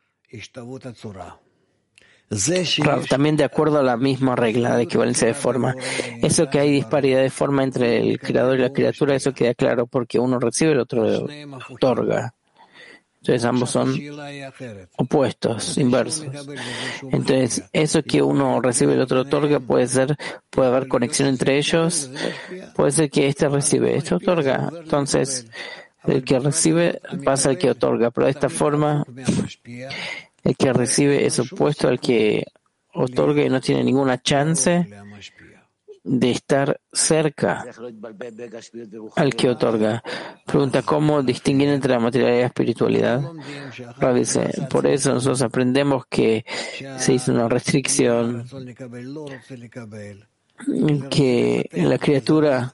También de acuerdo a la misma regla de equivalencia de forma. Eso que hay disparidad de forma entre el creador y la criatura, eso queda claro porque uno recibe y el otro otorga. Entonces ambos son opuestos, inversos. Entonces eso que uno recibe y el otro otorga puede ser, puede haber conexión entre ellos, puede ser que este recibe, este otorga. Entonces el que recibe pasa al que otorga, pero de esta forma el que recibe es opuesto al que otorga y no tiene ninguna chance de estar cerca al que otorga. Pregunta, ¿cómo distinguir entre la materialidad y la espiritualidad? Rav dice, por eso nosotros aprendemos que se hizo una restricción, que la criatura,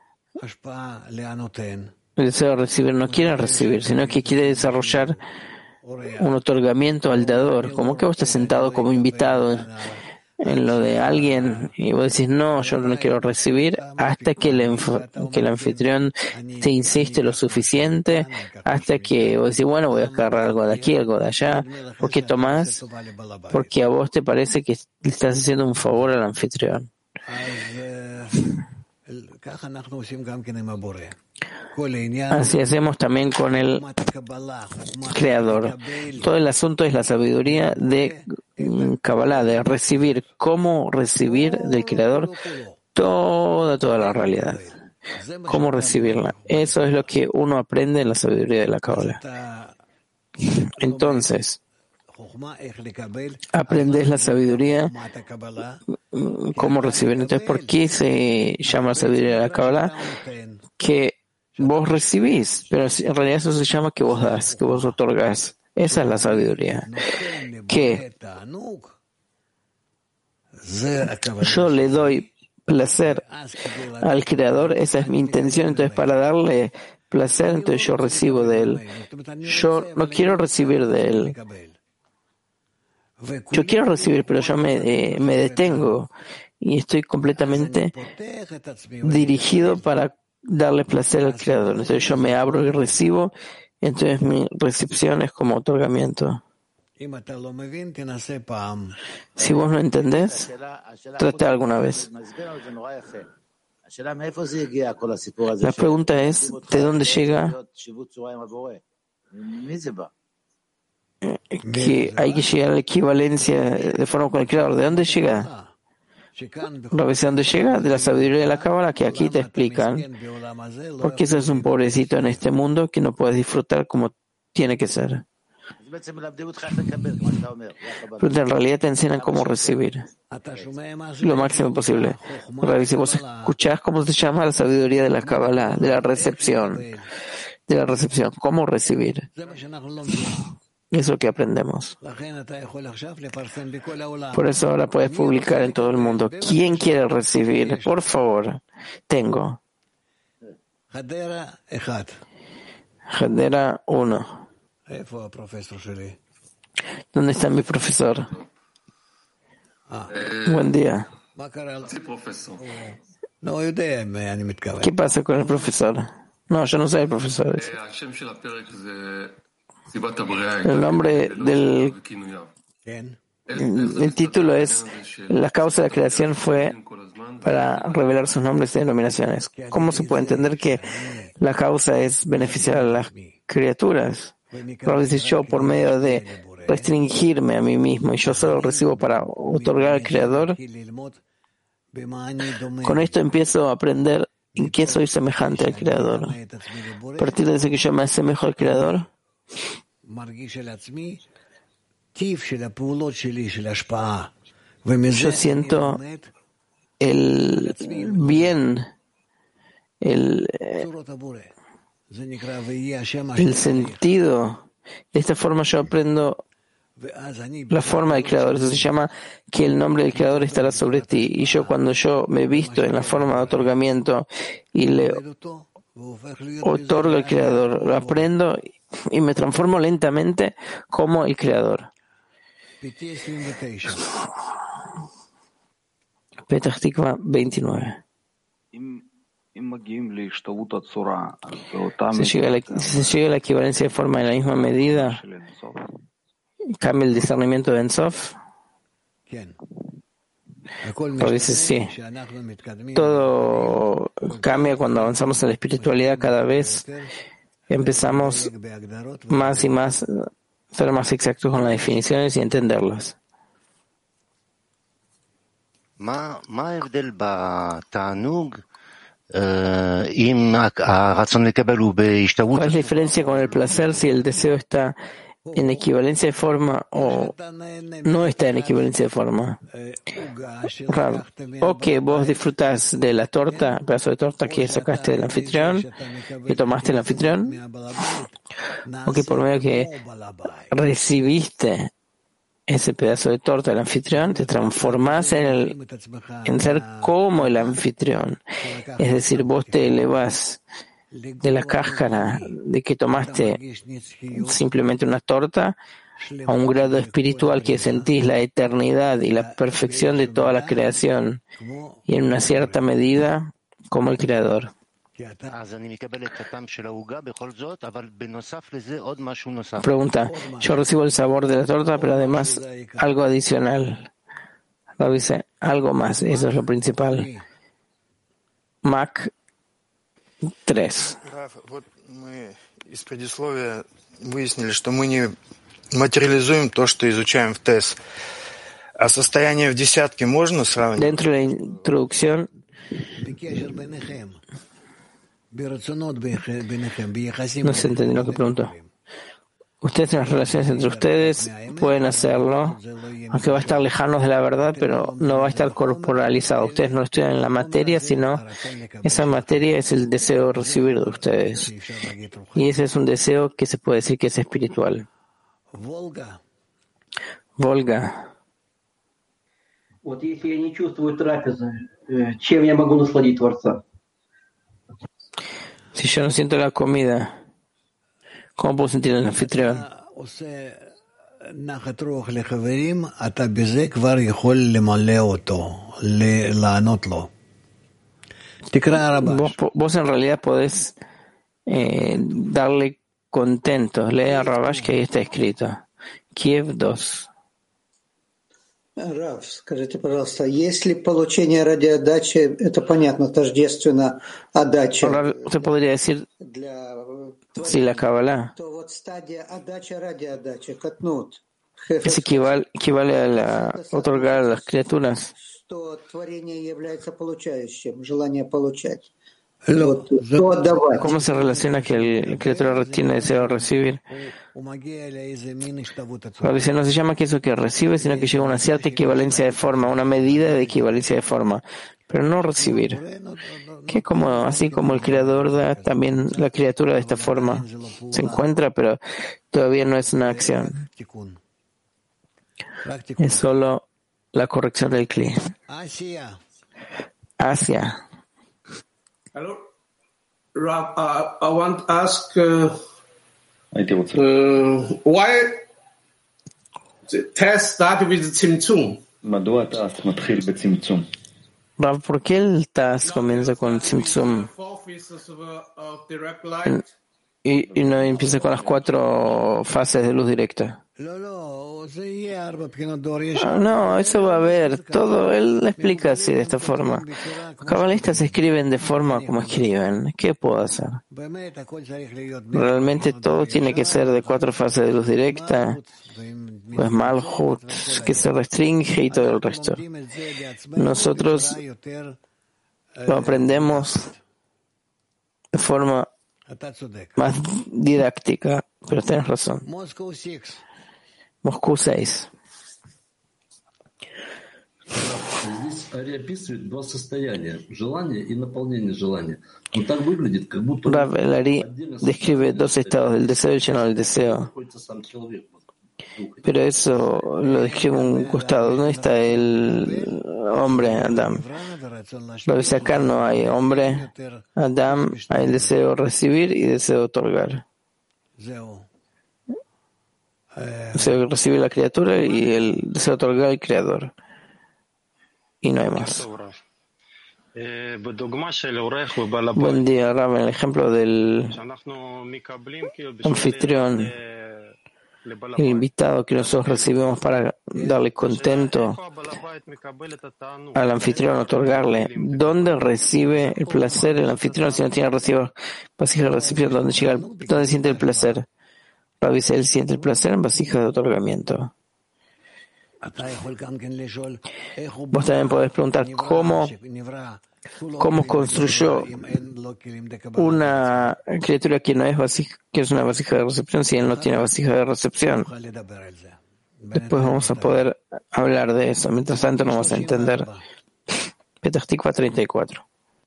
el deseo de recibir, no quiere recibir, sino que quiere desarrollar un otorgamiento al dador. Como que vos estás sentado como invitado en lo de alguien y vos decís, no, yo no quiero recibir, hasta que el, que el anfitrión te insiste lo suficiente, hasta que vos decís, bueno, voy a agarrar algo de aquí, algo de allá. ¿Por qué tomás? Porque a vos te parece que le estás haciendo un favor al anfitrión. Así hacemos también con el Creador. Todo el asunto es la sabiduría de Kabbalah, de recibir, cómo recibir del Creador toda, toda la realidad. Cómo recibirla. Eso es lo que uno aprende en la sabiduría de la Kabbalah. Entonces, aprendes la sabiduría, cómo recibir. Entonces, ¿por qué se llama la sabiduría de la Kabbalah? Que vos recibís, pero en realidad eso se llama que vos das, que vos otorgás. Esa es la sabiduría. Que yo le doy placer al Creador, esa es mi intención. Entonces, para darle placer, entonces yo recibo de él. Yo no quiero recibir de él. Yo quiero recibir, pero yo me, eh, me detengo y estoy completamente dirigido para darle placer al Creador. Entonces yo me abro y recibo, entonces mi recepción es como otorgamiento. Si vos no entendés, trate alguna vez. La pregunta es, ¿de dónde llega que hay que llegar a la equivalencia de forma con el Creador? ¿De dónde llega? ¿Lo ves de dónde llega? De la sabiduría de la Kabbalah, que aquí te explican. Porque eso es un pobrecito en este mundo que no puedes disfrutar como tiene que ser. Pero en realidad te enseñan cómo recibir lo máximo posible. Rabbi, si vos escuchás cómo se llama la sabiduría de la Kabbalah, de la recepción, de la recepción, cómo recibir. Es lo que aprendemos. Por eso ahora puedes publicar en todo el mundo. ¿Quién quiere recibir? Por favor, tengo. Hadera uno. ¿Dónde está mi profesor? Buen día. ¿Qué pasa con el profesor? No, yo no soy el profesor. El nombre del el título es La causa de la creación fue para revelar sus nombres y denominaciones. ¿Cómo se puede entender que la causa es beneficiar a las criaturas? Pero dice yo por medio de restringirme a mí mismo y yo solo recibo para otorgar al Creador. Con esto empiezo a aprender en qué soy semejante al Creador. A partir de eso que yo me asemejo al Creador, yo siento el bien, el, el sentido. De esta forma yo aprendo la forma del Creador. Eso se llama que el nombre del Creador estará sobre ti. Y yo cuando yo me visto en la forma de otorgamiento y le otorgo al Creador, lo aprendo y me transformo lentamente como el Creador. Petach Tikva veintinueve. Si se llega a la, si se llega a la equivalencia de forma en la misma medida, ¿cambia el discernimiento de Ensof? Pero dice sí. Todo cambia cuando avanzamos en la espiritualidad. Cada vez empezamos más y más a ser más exactos con las definiciones y entenderlas. ¿Cuál es la diferencia con el placer si el deseo está en equivalencia de forma o no está en equivalencia de forma? O que vos disfrutás de la torta, el pedazo de torta que sacaste del anfitrión, que tomaste el anfitrión, o que por medio que recibiste ese pedazo de torta del anfitrión, te transformás en, el, en ser como el anfitrión. Es decir, vos te elevás de la cáscara de que tomaste simplemente una torta a un grado espiritual que sentís la eternidad y la perfección de toda la creación y en una cierta medida como el Creador. Pregunta, yo recibo el sabor de la torta, pero además algo adicional. Lo dice, algo más, eso es lo principal. Mac tres. Мы из предисловия выяснили, что мы не материализуем то, что изучаем в ТЭС. А состояние в десятке можно сравнить? Dentro de la introducción, no se entendió lo que preguntó. Ustedes en las relaciones entre ustedes pueden hacerlo, aunque va a estar lejanos de la verdad, pero no va a estar corporalizado. Ustedes no estudian en la materia, sino esa materia es el deseo de recibir de ustedes. Y ese es un deseo que se puede decir que es espiritual. Volga. Si yo no siento la comida, ¿cómo puedo sentir el anfitrión? Vos, vos en realidad podés eh, darle contentos. Lee a Rabash que ahí está escrito. Kiev dos. Рав, скажите, пожалуйста, если получение ради отдачи, это понятно, тождественно отдаче. Usted podría decir, si la Kabbalah es equivale, equivale a la, otorgar a las criaturas. Что творение является получающим, желание получать. ¿Cómo se relaciona que el criatura tiene deseo de recibir? A veces no se llama que eso que recibe, sino que llega a una cierta equivalencia de forma, una medida de equivalencia de forma, pero no recibir. Que como, así como el creador da, también la criatura de esta forma se encuentra, pero todavía no es una acción. Es solo la corrección del cli. Asia. Hello, Rav. Uh, I want to ask uh, uh, why the test started with Tzimtzum. Rav, ¿por qué el Taz comienza con Tzimtzum y, y no empieza con las cuatro fases de luz directa? Ah, no, eso va a haber. Todo, él explica así, de esta forma. Los cabalistas escriben de forma como escriben. ¿Qué puedo hacer? Realmente todo tiene que ser de cuatro fases de luz directa, pues Malhut, que se restringe y todo el resto. Nosotros lo aprendemos de forma más didáctica, pero tienes razón. Moscú seis. Rav, el Ari describe dos estados, el deseo y el lleno del deseo. Pero eso lo describe un costado. ¿Dónde está el hombre, Adam? Lo dice acá, no hay hombre, Adam, hay el deseo recibir y deseo otorgar. El deseo recibir la criatura y el deseo otorgar al creador. Y no hay más. Buen día, Rav. En el ejemplo del anfitrión, el invitado que nosotros recibimos para darle contento al anfitrión, otorgarle, ¿dónde recibe el placer el anfitrión si no tiene recibo, vasija de recepción? ¿Dónde llega, el, dónde siente el placer? Rabbi dice, él siente el placer en vasija de otorgamiento. Vos también podés preguntar cómo, cómo construyó una criatura que no es vasija, que es una vasija de recepción si él no tiene vasija de recepción. Después vamos a poder hablar de eso. Mientras tanto no vamos a entender. Petah Tikva treinta y cuatro.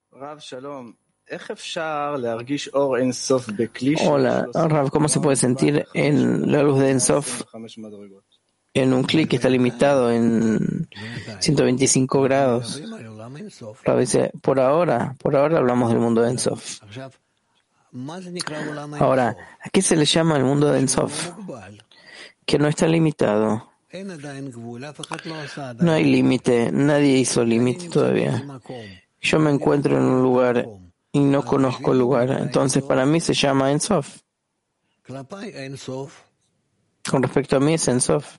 Hola, Rav, ¿cómo se puede sentir en la luz de Ein Sof en un clic que está limitado en ciento veinticinco grados? Rav dice, por ahora, por ahora hablamos del mundo de Ein Sof. Ahora, ¿a qué se le llama el mundo de Ein Sof? Que no está limitado. No hay límite, nadie hizo límite todavía. Yo me encuentro en un lugar y no conozco el lugar, entonces para mí se llama Ein Sof. Con respecto a mí es Ein Sof.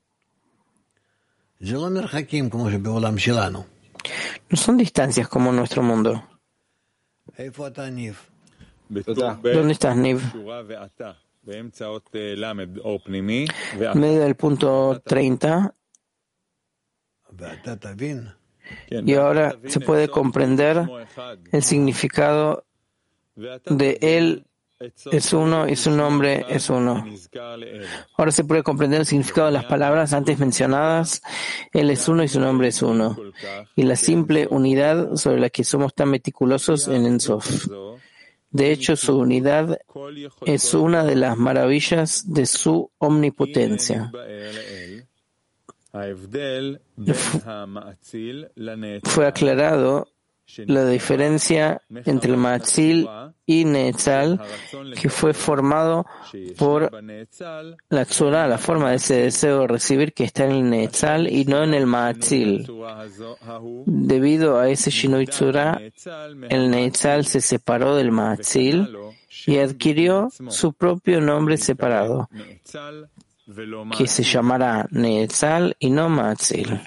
No son distancias como en nuestro mundo. ¿Dónde estás, Niv? En medio del punto treinta. Y ahora se puede comprender el significado de él es uno y su nombre es uno. Ahora se puede comprender el significado de las palabras antes mencionadas. Él es uno y su nombre es uno. Y la simple unidad sobre la que somos tan meticulosos en Ein Sof. De hecho, su unidad es una de las maravillas de su omnipotencia. Fue aclarado la diferencia entre el Ma'atzil y Neetzal, que fue formado por la Tzura, la forma de ese deseo de recibir que está en el Neetzal y no en el Ma'atzil. Debido a ese Shinui Tzura, el Neetzal se separó del Ma'atzil y adquirió su propio nombre separado, que se llamará Neetzal y no Ma'atzil.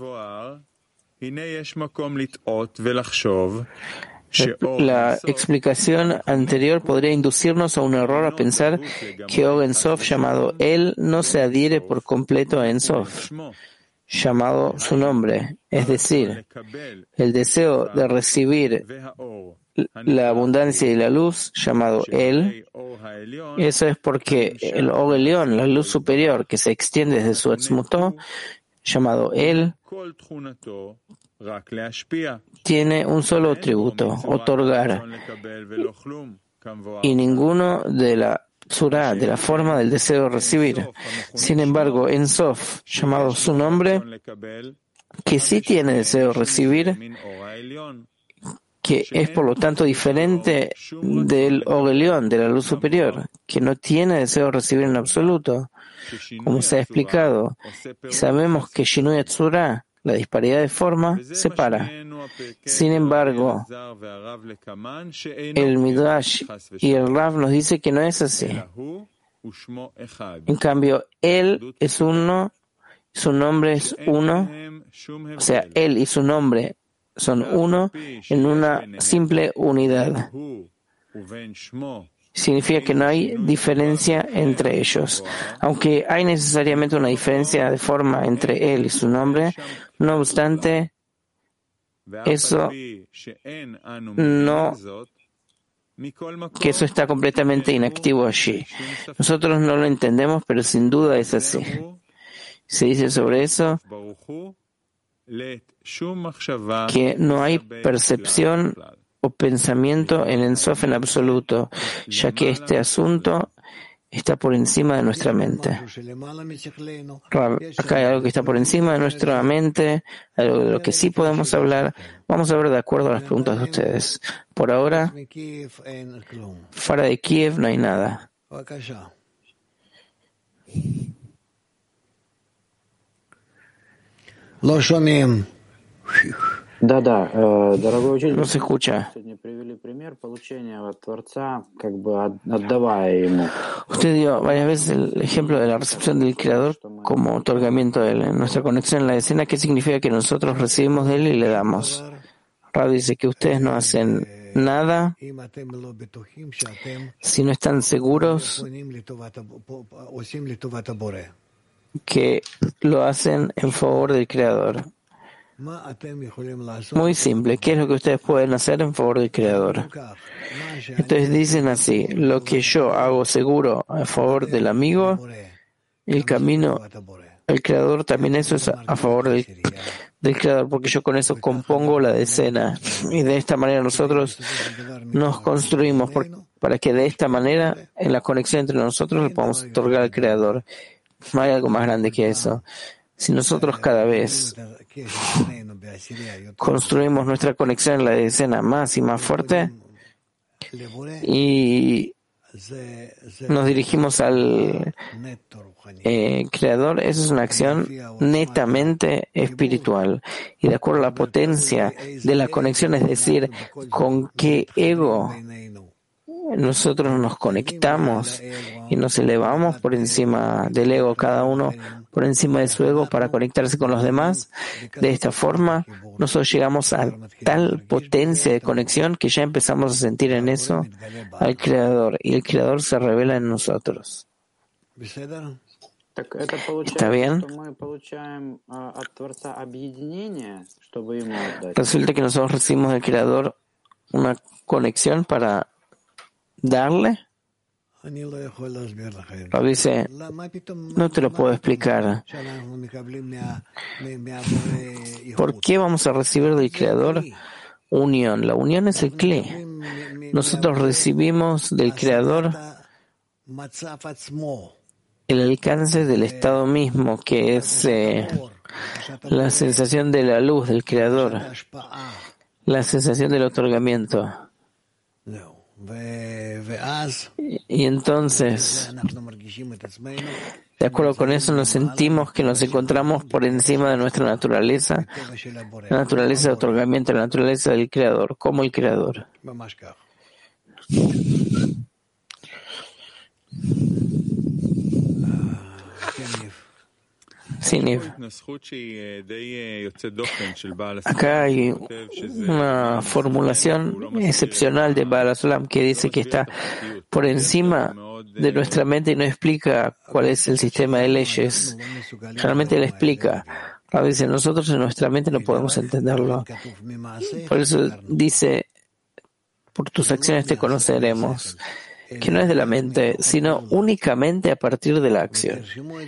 La explicación anterior podría inducirnos a un error a pensar que O Ein Sof llamado Él no se adhiere por completo a Ein Sof, llamado su nombre, es decir, el deseo de recibir la abundancia y la luz, llamado El. Eso es porque el Og Elión, la luz superior que se extiende desde su Atzmutó, llamado El, tiene un solo atributo, otorgar, y ninguno de la surá, de la forma del deseo de recibir. Sin embargo, En Sof, llamado su nombre, que sí tiene deseo de recibir, que es por lo tanto diferente del Og Elión, de la luz superior, que no tiene deseo de recibir en absoluto, como se ha explicado. Y sabemos que Shinui Atzura, la disparidad de forma, separa. Sin embargo, el Midrash y el Rav nos dice que no es así. En cambio, Él es uno, su nombre es uno, o sea, Él y su nombre son uno en una simple unidad. Significa que no hay diferencia entre ellos. Aunque hay necesariamente una diferencia de forma entre él y su nombre, no obstante, eso no, que eso está completamente inactivo allí. Nosotros no lo entendemos, pero sin duda es así. Se dice sobre eso que no hay percepción o pensamiento en En Sof en absoluto, ya que este asunto está por encima de nuestra mente. Acá hay algo que está por encima de nuestra mente, algo de lo que sí podemos hablar. Vamos a ver de acuerdo a las preguntas de ustedes. Por ahora, fuera de Kiev no hay nada. Да, да, дорогой учитель, no se escucha. сегодня привели пример получения от Творца, как бы отдавая ему. Usted dio varias veces el ejemplo de la recepción del Creador como otorgamiento de él. En nuestra conexión en la escena, ¿qué significa que nosotros recibimos de él y le damos? Rab dice que ustedes no hacen nada si no están seguros que lo hacen en favor del Creador. Muy simple, ¿qué es lo que ustedes pueden hacer en favor del Creador? Entonces dicen así: lo que yo hago seguro a favor del amigo, el camino, el Creador también eso es a favor del, del Creador, porque yo con eso compongo la decena, y de esta manera nosotros nos construimos por, para que de esta manera en la conexión entre nosotros le podamos otorgar al Creador. No hay algo más grande que eso. Si nosotros cada vez construimos nuestra conexión en la decena más y más fuerte y nos dirigimos al eh, Creador, eso es una acción netamente espiritual. Y de acuerdo a la potencia de la conexión, es decir, con qué ego nosotros nos conectamos y nos elevamos por encima del ego, cada uno por encima de su ego para conectarse con los demás. De esta forma, nosotros llegamos a tal potencia de conexión que ya empezamos a sentir en eso al Creador, y el Creador se revela en nosotros. ¿Está bien? Resulta que nosotros recibimos del Creador una conexión para darle. Lo dice, no te lo puedo explicar. ¿Por qué vamos a recibir del Creador unión? La unión es el Kli. Nosotros recibimos del Creador el alcance del estado mismo, que es eh, la sensación de la luz del Creador, la sensación del otorgamiento. Y entonces, de acuerdo con eso, nos sentimos que nos encontramos por encima de nuestra naturaleza, la naturaleza de otorgamiento, la naturaleza del Creador, como el Creador. Sí, Niv. Acá hay una formulación excepcional de Baal HaSulam que dice que está por encima de nuestra mente y no explica cuál es el sistema de leyes. Realmente le explica. A veces nosotros en nuestra mente no podemos entenderlo. Por eso dice, por tus acciones te conoceremos, que no es de la mente, sino únicamente a partir de la acción.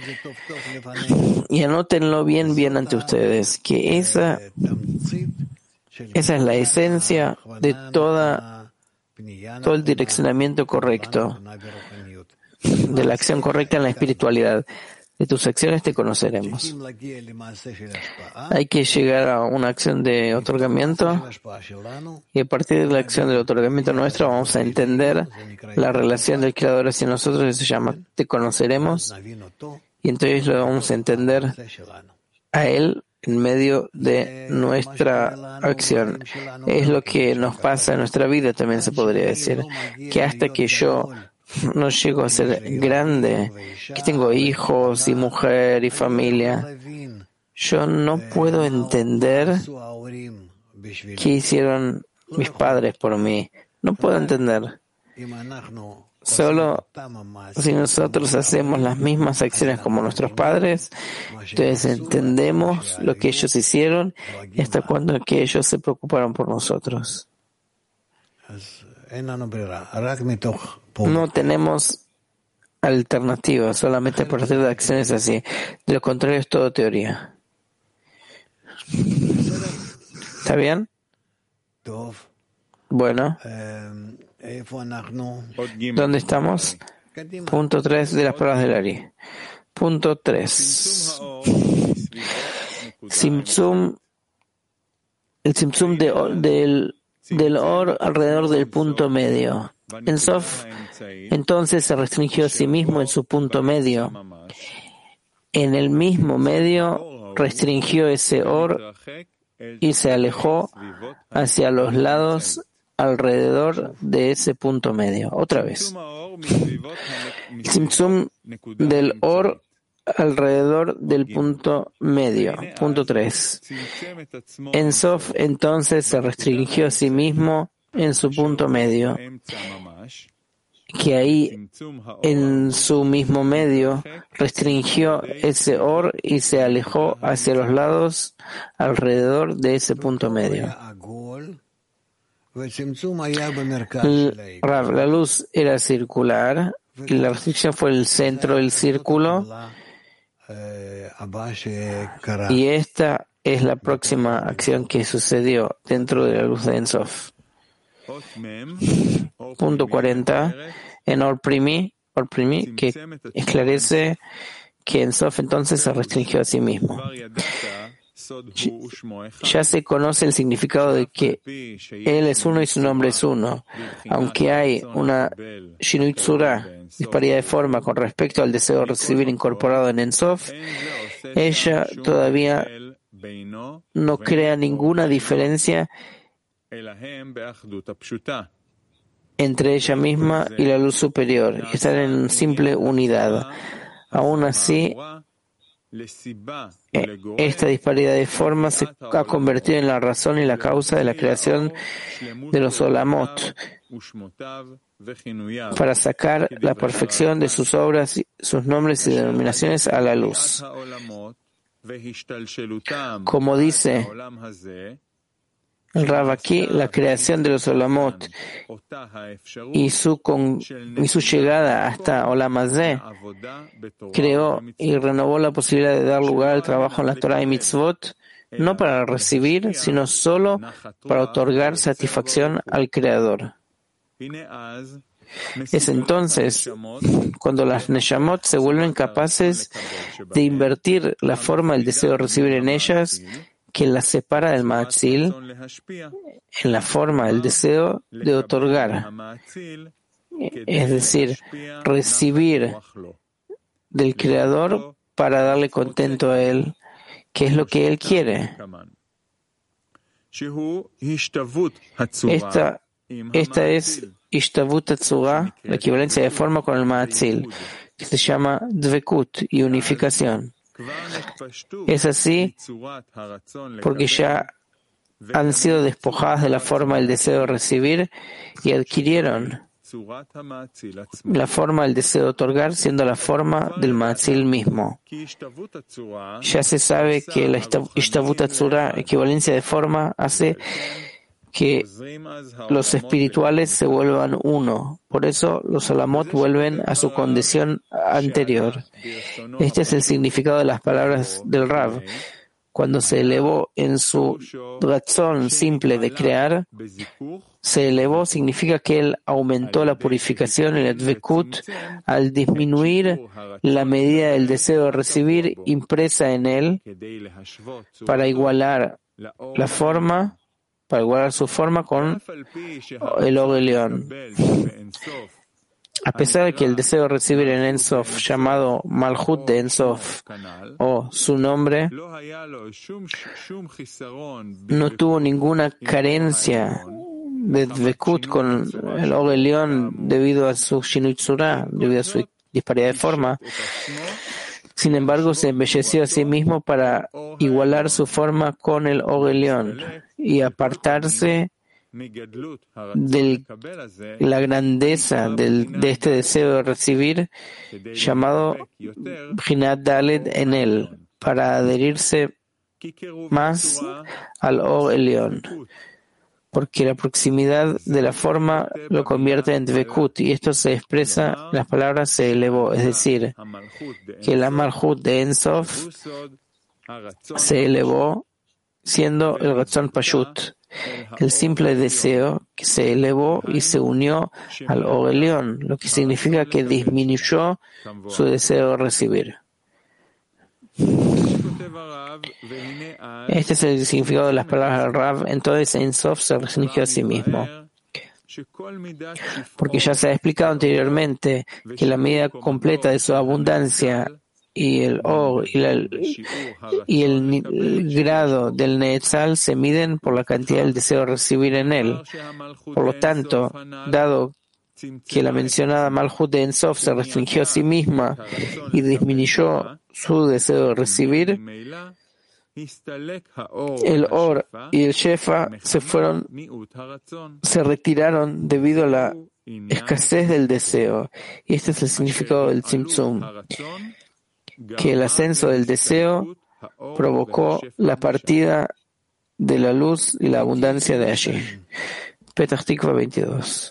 Y anótenlo bien, bien ante ustedes, que esa, esa es la esencia de toda, todo el direccionamiento correcto, de la acción correcta en la espiritualidad. De tus acciones te conoceremos. Hay que llegar a una acción de otorgamiento y a partir de la acción del otorgamiento nuestro vamos a entender la relación del Creador hacia nosotros, que se llama te conoceremos, y entonces lo vamos a entender a Él en medio de nuestra acción. Es lo que nos pasa en nuestra vida, también se podría decir, que hasta que yo no llego a ser grande, que tengo hijos y mujer y familia, yo no puedo entender qué hicieron mis padres por mí. No puedo entender. Solo si nosotros hacemos las mismas acciones como nuestros padres, entonces entendemos lo que ellos hicieron y hasta cuándo que ellos se preocuparon por nosotros. No tenemos alternativa, solamente a partir de acciones así. De lo contrario es todo teoría. ¿Está bien? Bueno. ¿Dónde estamos? Punto tres de las palabras del Ari. Punto tres. Simtsum, el Simtsum de, del, del Or alrededor del punto medio. En Sof, entonces se restringió a sí mismo en su punto medio. En el mismo medio restringió ese Or y se alejó hacia los lados alrededor de ese punto medio. Otra vez. El Simtsum del Or alrededor del punto medio. Punto tres. En Sof, entonces se restringió a sí mismo en su punto medio, que ahí en su mismo medio restringió ese Or y se alejó hacia los lados alrededor de ese punto medio. La, la luz era circular y la restricción fue el centro del círculo, y esta es la próxima acción que sucedió dentro de la luz de Ein Sof. Punto cuarenta, en Or Primi, Or Primi, que esclarece que Ein Sof entonces se restringió a sí mismo. Ya se conoce el significado de que Él es uno y su nombre es uno. Aunque hay una Shinui Tzura, disparidad de forma con respecto al deseo de recibir incorporado en Ein Sof, ella todavía no crea ninguna diferencia entre ella misma y la luz superior, y están en simple unidad. Aún así, esta disparidad de forma se ha convertido en la razón y la causa de la creación de los Olamot, para sacar la perfección de sus obras, sus nombres y denominaciones a la luz. Como dice el Rav aquí, la creación de los Olamot y su, con, y su llegada hasta Olam Hazé creó y renovó la posibilidad de dar lugar al trabajo en la Torah y Mitzvot, no para recibir, sino solo para otorgar satisfacción al Creador. Es entonces cuando las Neshamot se vuelven capaces de invertir la forma del deseo de recibir en ellas, que las separa del Ma'atzil, en la forma del deseo de otorgar, es decir, recibir del Creador para darle contento a Él, que es lo que Él quiere. Esta, esta es Ishtavut Hatzura, la equivalencia de forma con el Ma'atzil, que se llama Dvekut y unificación. Es así porque ya han sido despojadas de la forma del deseo de recibir y adquirieron la forma del deseo de otorgar, siendo la forma del Ma'atzil mismo. Ya se sabe que la Ishtavut Hatzura, equivalencia de forma, hace que los espirituales se vuelvan uno. Por eso los Olamot vuelven a su condición anterior. Este es el significado de las palabras del Rav. Cuando se elevó en su razón simple de crear, se elevó significa que él aumentó la purificación en el Dvekut al disminuir la medida del deseo de recibir impresa en él para igualar la forma, para igualar su forma con el Og Elión. A pesar de que el deseo de recibir en En Sof, llamado Malhut de En Sof, o su nombre, no tuvo ninguna carencia de Dvekut con el Og Elión debido a su Shinui Tzura, debido a su disparidad de forma. Sin embargo, se embelleció a sí mismo para igualar su forma con el Og Elión y apartarse de la grandeza del, de este deseo de recibir, llamado Bchinat Dalet en él, para adherirse más al Og Elión, porque la proximidad de la forma lo convierte en Dvekut, y esto se expresa en las palabras se elevó, es decir, que la Malhut de En Sof se elevó siendo el Ratzon Pashut, el simple deseo que se elevó y se unió al Og Elión, lo que significa que disminuyó su deseo de recibir. Este es el significado de las palabras del Rav. Entonces En Sof se restringió a sí mismo, porque ya se ha explicado anteriormente que la medida completa de su abundancia y el Og y, la, y el, el grado del Neetzal se miden por la cantidad del deseo de recibir en él. Por lo tanto, dado que la mencionada Malhut de En Sof se restringió a sí misma y disminuyó su deseo de recibir, el Or y el Shefa se fueron, se retiraron debido a la escasez del deseo. Y este es el significado del Tzimtzum, que el ascenso del deseo provocó la partida de la luz y la abundancia de allí. Petach Tikva veintidós.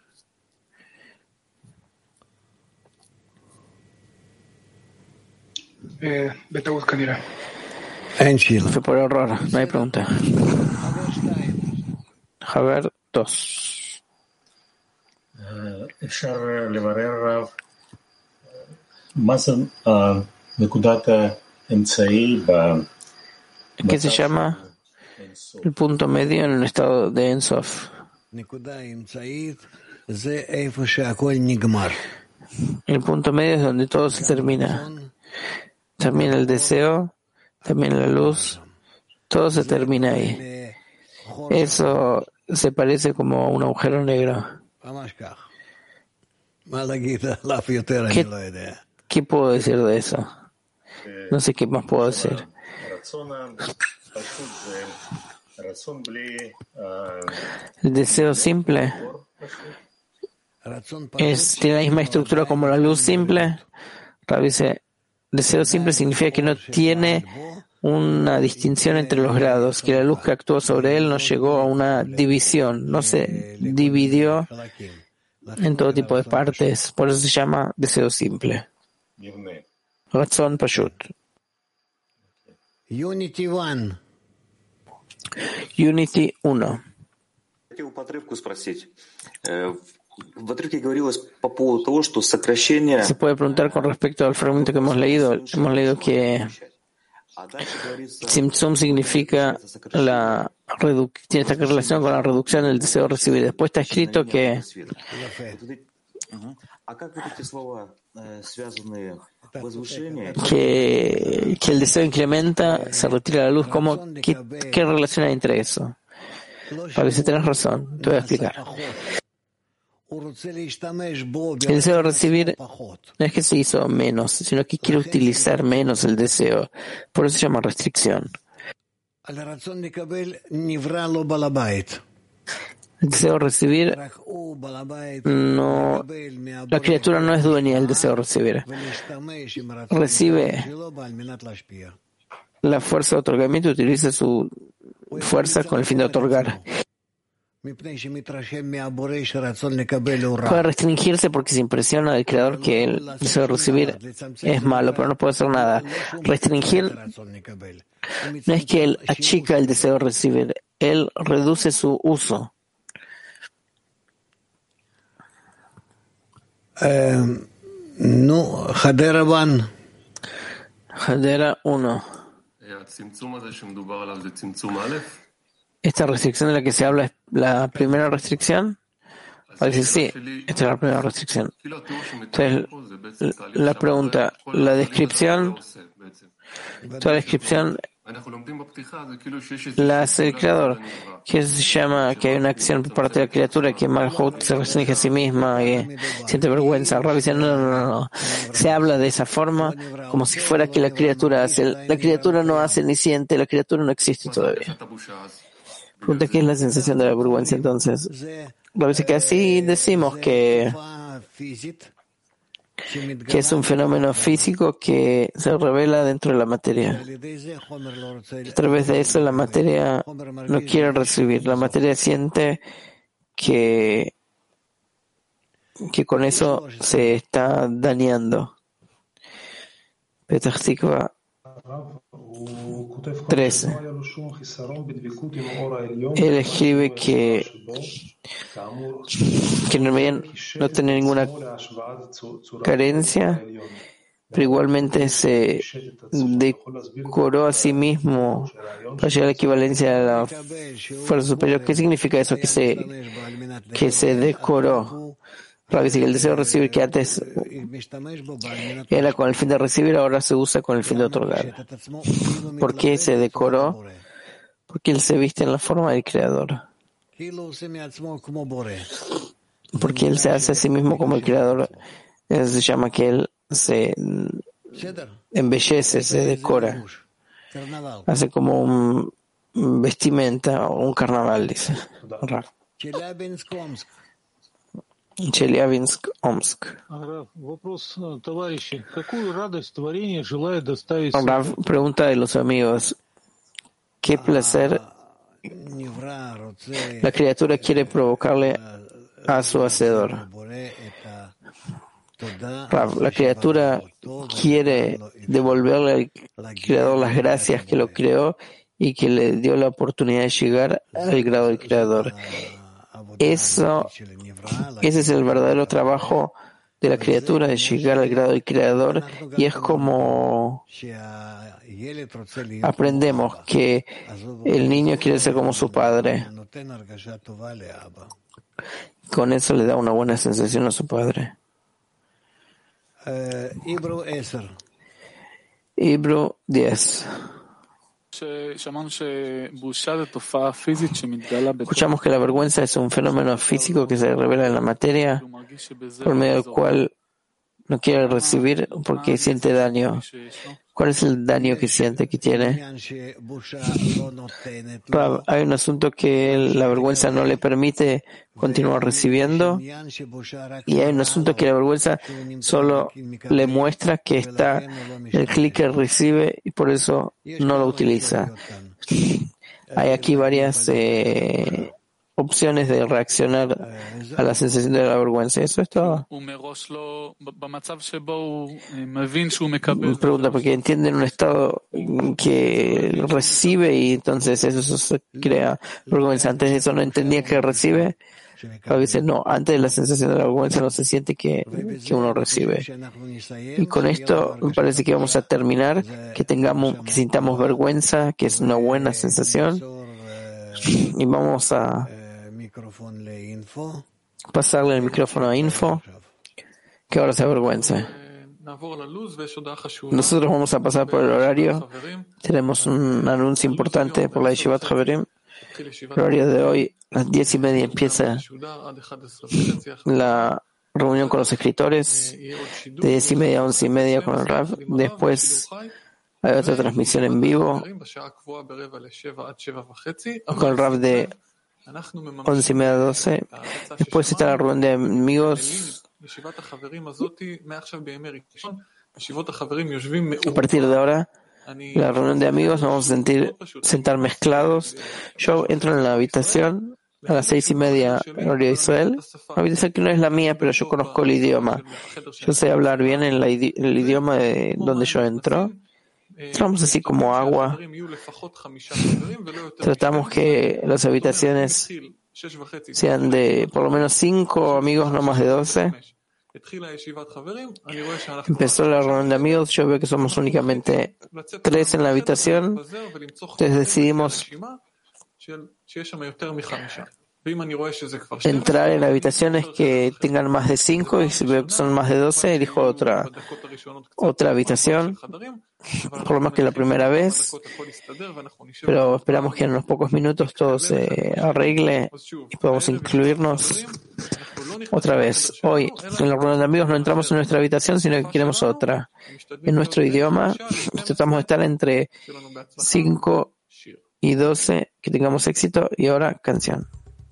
Eh, בטעות כנראה. Fue por error, no hay pregunta. Javier dos. אפשר לברר רב מה זה נקודת האמצעי ב... ¿Qué se llama el punto medio en el estado de En Sof? El punto medio es donde todo se termina. También el deseo, también la luz, todo se termina ahí. Eso se parece como un agujero negro. ¿Qué, ¿Qué puedo decir de eso? No sé qué más puedo decir. El deseo simple es, tiene la misma estructura como la luz simple. Rabbi dice, deseo simple significa que no tiene una distinción entre los grados, que la luz que actuó sobre él no llegó a una división, no se dividió en todo tipo de partes, por eso se llama deseo simple. Ratzon Pashut. Unity one. Unity uno. Хотел по отрывку спросить. В отрывке говорилось по поводу того, что сокращение... Se puede preguntar con respecto al fragmento que hemos leído. Hemos leído que Tzimtzum significa la redu- tiene esta relación con la reducción del deseo de recibir. Después está escrito que que, que el deseo incrementa, se retira la luz. ¿Cómo, qué, ¿Qué relación hay entre eso? Parece que tenés razón. Te voy a explicar. El deseo de recibir no es que se hizo menos, sino que quiere utilizar menos el deseo. Por eso se llama restricción. El deseo de recibir, no, la criatura no es dueña del deseo de recibir. Recibe la fuerza de otorgamiento y utiliza su fuerza con el fin de otorgar. Puede restringirse porque se impresiona del Creador que el deseo de recibir es malo, pero no puede hacer nada. Restringir no es que él achica el deseo de recibir, él reduce su uso. Um, no, Hadera Van. Hadera uno. ¿Esta restricción de la que se habla es la primera restricción? Parece sí, esta es la primera restricción. Entonces, la pregunta, la descripción, toda la descripción la hace el Creador, que se llama que hay una acción por parte de la criatura, que Malhut se restringe a sí misma, que siente vergüenza. Rav dice, no, no, no, no. Se habla de esa forma como si fuera que la criatura hace. La criatura no hace ni siente, la criatura no existe todavía. Pregunta, ¿qué es la sensación de la vergüenza entonces? Rav dice que así decimos que que es un fenómeno físico que se revela dentro de la materia. A través de eso la materia no quiere recibir. La materia siente que, que con eso se está dañando. Petach Tikva trece. Él escribe que, que en realidad no tiene ninguna carencia, pero igualmente se decoró a sí mismo para llegar a la equivalencia de la fuerza superior. ¿Qué significa eso? Que se, que se decoró. Rav dice que el deseo de recibir, que antes era con el fin de recibir, ahora se usa con el fin de otorgar. ¿Por qué se decoró? Porque él se viste en la forma del Creador. Porque él se hace a sí mismo como el Creador. Eso se llama que él se embellece, se decora. Hace como un vestimenta o un carnaval, dice Rav. Chelyabinsk, Omsk. Rav pregunta de los amigos, ¿qué placer la criatura quiere provocarle a su hacedor? Rav, la criatura quiere devolverle al Creador las gracias que lo creó y que le dio la oportunidad de llegar al grado del Creador. Eso, ese es el verdadero trabajo de la criatura, de llegar al grado del Creador, y es como aprendemos que el niño quiere ser como su padre. Con eso le da una buena sensación a su padre. Hebrew diez. Escuchamos que la vergüenza es un fenómeno físico que se revela en la materia, por medio del cual no quiere recibir porque siente daño. ¿Cuál es el daño que siente, que tiene? Hay un asunto que la vergüenza no le permite continuar recibiendo, y hay un asunto que la vergüenza solo le muestra que está el clic que recibe y por eso no lo utiliza. Hay aquí varias eh, opciones de reaccionar a la sensación de la vergüenza. Eso es todo. Pregunta, porque entiende en un estado que recibe y entonces eso se crea vergüenza. Antes de eso no entendía que recibe. A veces no, antes de la sensación de la vergüenza no se siente que, que uno recibe. Y con esto me parece que vamos a terminar, que tengamos, que sintamos vergüenza, que es una buena sensación, y vamos a pasarle el micrófono a Info, que ahora se avergüenza. Nosotros vamos a pasar por el horario. Tenemos un anuncio importante por la Yeshivat Haverim. El horario de hoy, a las diez y media, empieza la reunión con los escritores. De diez y media a once y media con el Rav. Después hay otra transmisión en vivo con el Rav de once y media a doce. Después está la reunión de amigos. A partir de ahora, la reunión de amigos, nos vamos a sentir, sentar mezclados. Yo entro en la habitación a las seis y media en horario de Israel. La habitación que no es la mía, pero yo conozco el idioma. Yo sé hablar bien en, la, en el idioma de donde yo entro. Entramos así como agua. Tratamos que las habitaciones sean de por lo menos cinco amigos, no más de doce. Empezó la reunión de amigos, yo veo que somos únicamente tres en la habitación, entonces decidimos entrar en habitaciones que tengan más de cinco, y si veo que son más de doce, elijo otra, otra habitación, por lo más que la primera vez, pero esperamos que en unos pocos minutos todo se arregle y podamos incluirnos otra vez. Hoy, en la reunión de amigos, no entramos en nuestra habitación, sino que queremos otra. En nuestro idioma, tratamos de estar entre cinco y doce, que tengamos éxito. Y ahora, canción.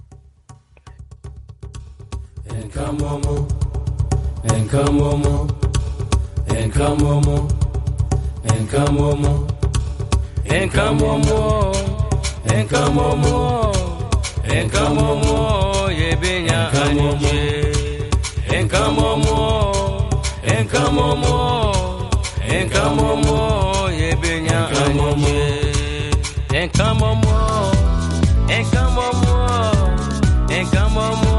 Enkamomo, enkamomo, enkamomo, enkamomo, enkamomo, enkamomo, enkamomo, yebenya anije, enkamomo, enkamomo, enkamomo, yebenya anije, enkamomo, enkamomo, enkamomo.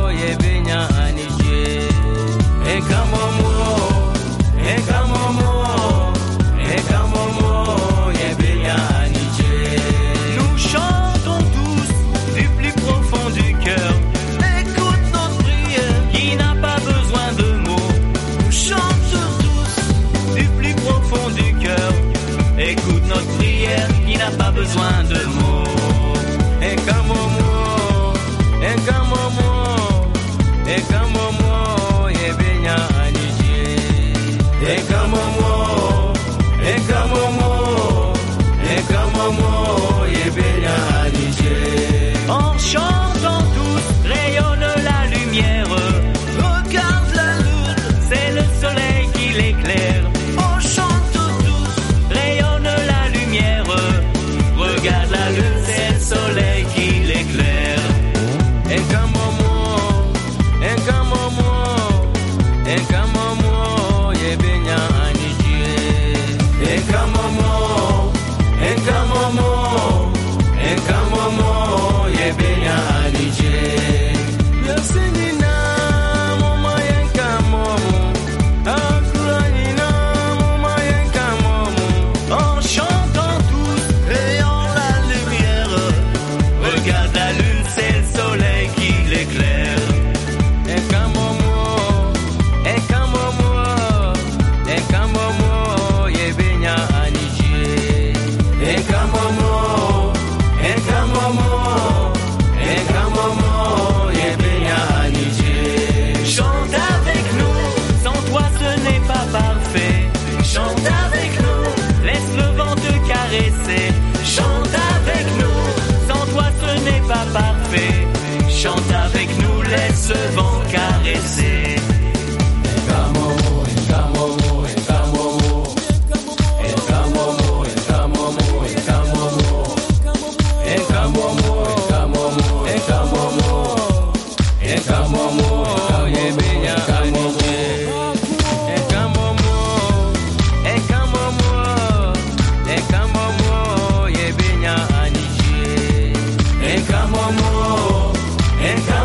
Nous chantons tous du plus profond du cœur. Écoute notre prière qui n'a pas besoin de mots. Nous chantons tous du plus profond du cœur. Écoute notre prière qui n'a pas besoin de mots. Et comme au mot, et comme au mot, et comme au mot, et bien anigé. Et comme au mot, et comme au mot, et comme au mot, et bien anigé. En chantant tous, rayonne la lumière. Regarde la lune, c'est le soleil qui l'éclaire. On chante tous, rayonne la lumière. Regarde la lune, c'est le soleil qui l'éclaire. Et comme au mot, et comme au mot, et comme au mot, et bien anigé. Et comme au mot, et comme au mot, et comme au mot, et bien anigé. Merci Nina, mon moyen comme au mot. Akura Nina, mon moyen comme au mot. En chantant tous, ayant la lumière. Regarde la lune, c'est le soleil qui l'éclaire. Et comme au mot, et comme au mot, et comme au mot, et bien anigé. Et comme au mot, et comme au mot, et comme au mot, et bien anigé. Chante avec nous, sans toi ce n'est pas parfait. Chante avec nous, laisse le vent te caresser. Chante avec nous, sans toi ce n'est pas parfait. Chante avec nous, laisse le vent caresser. And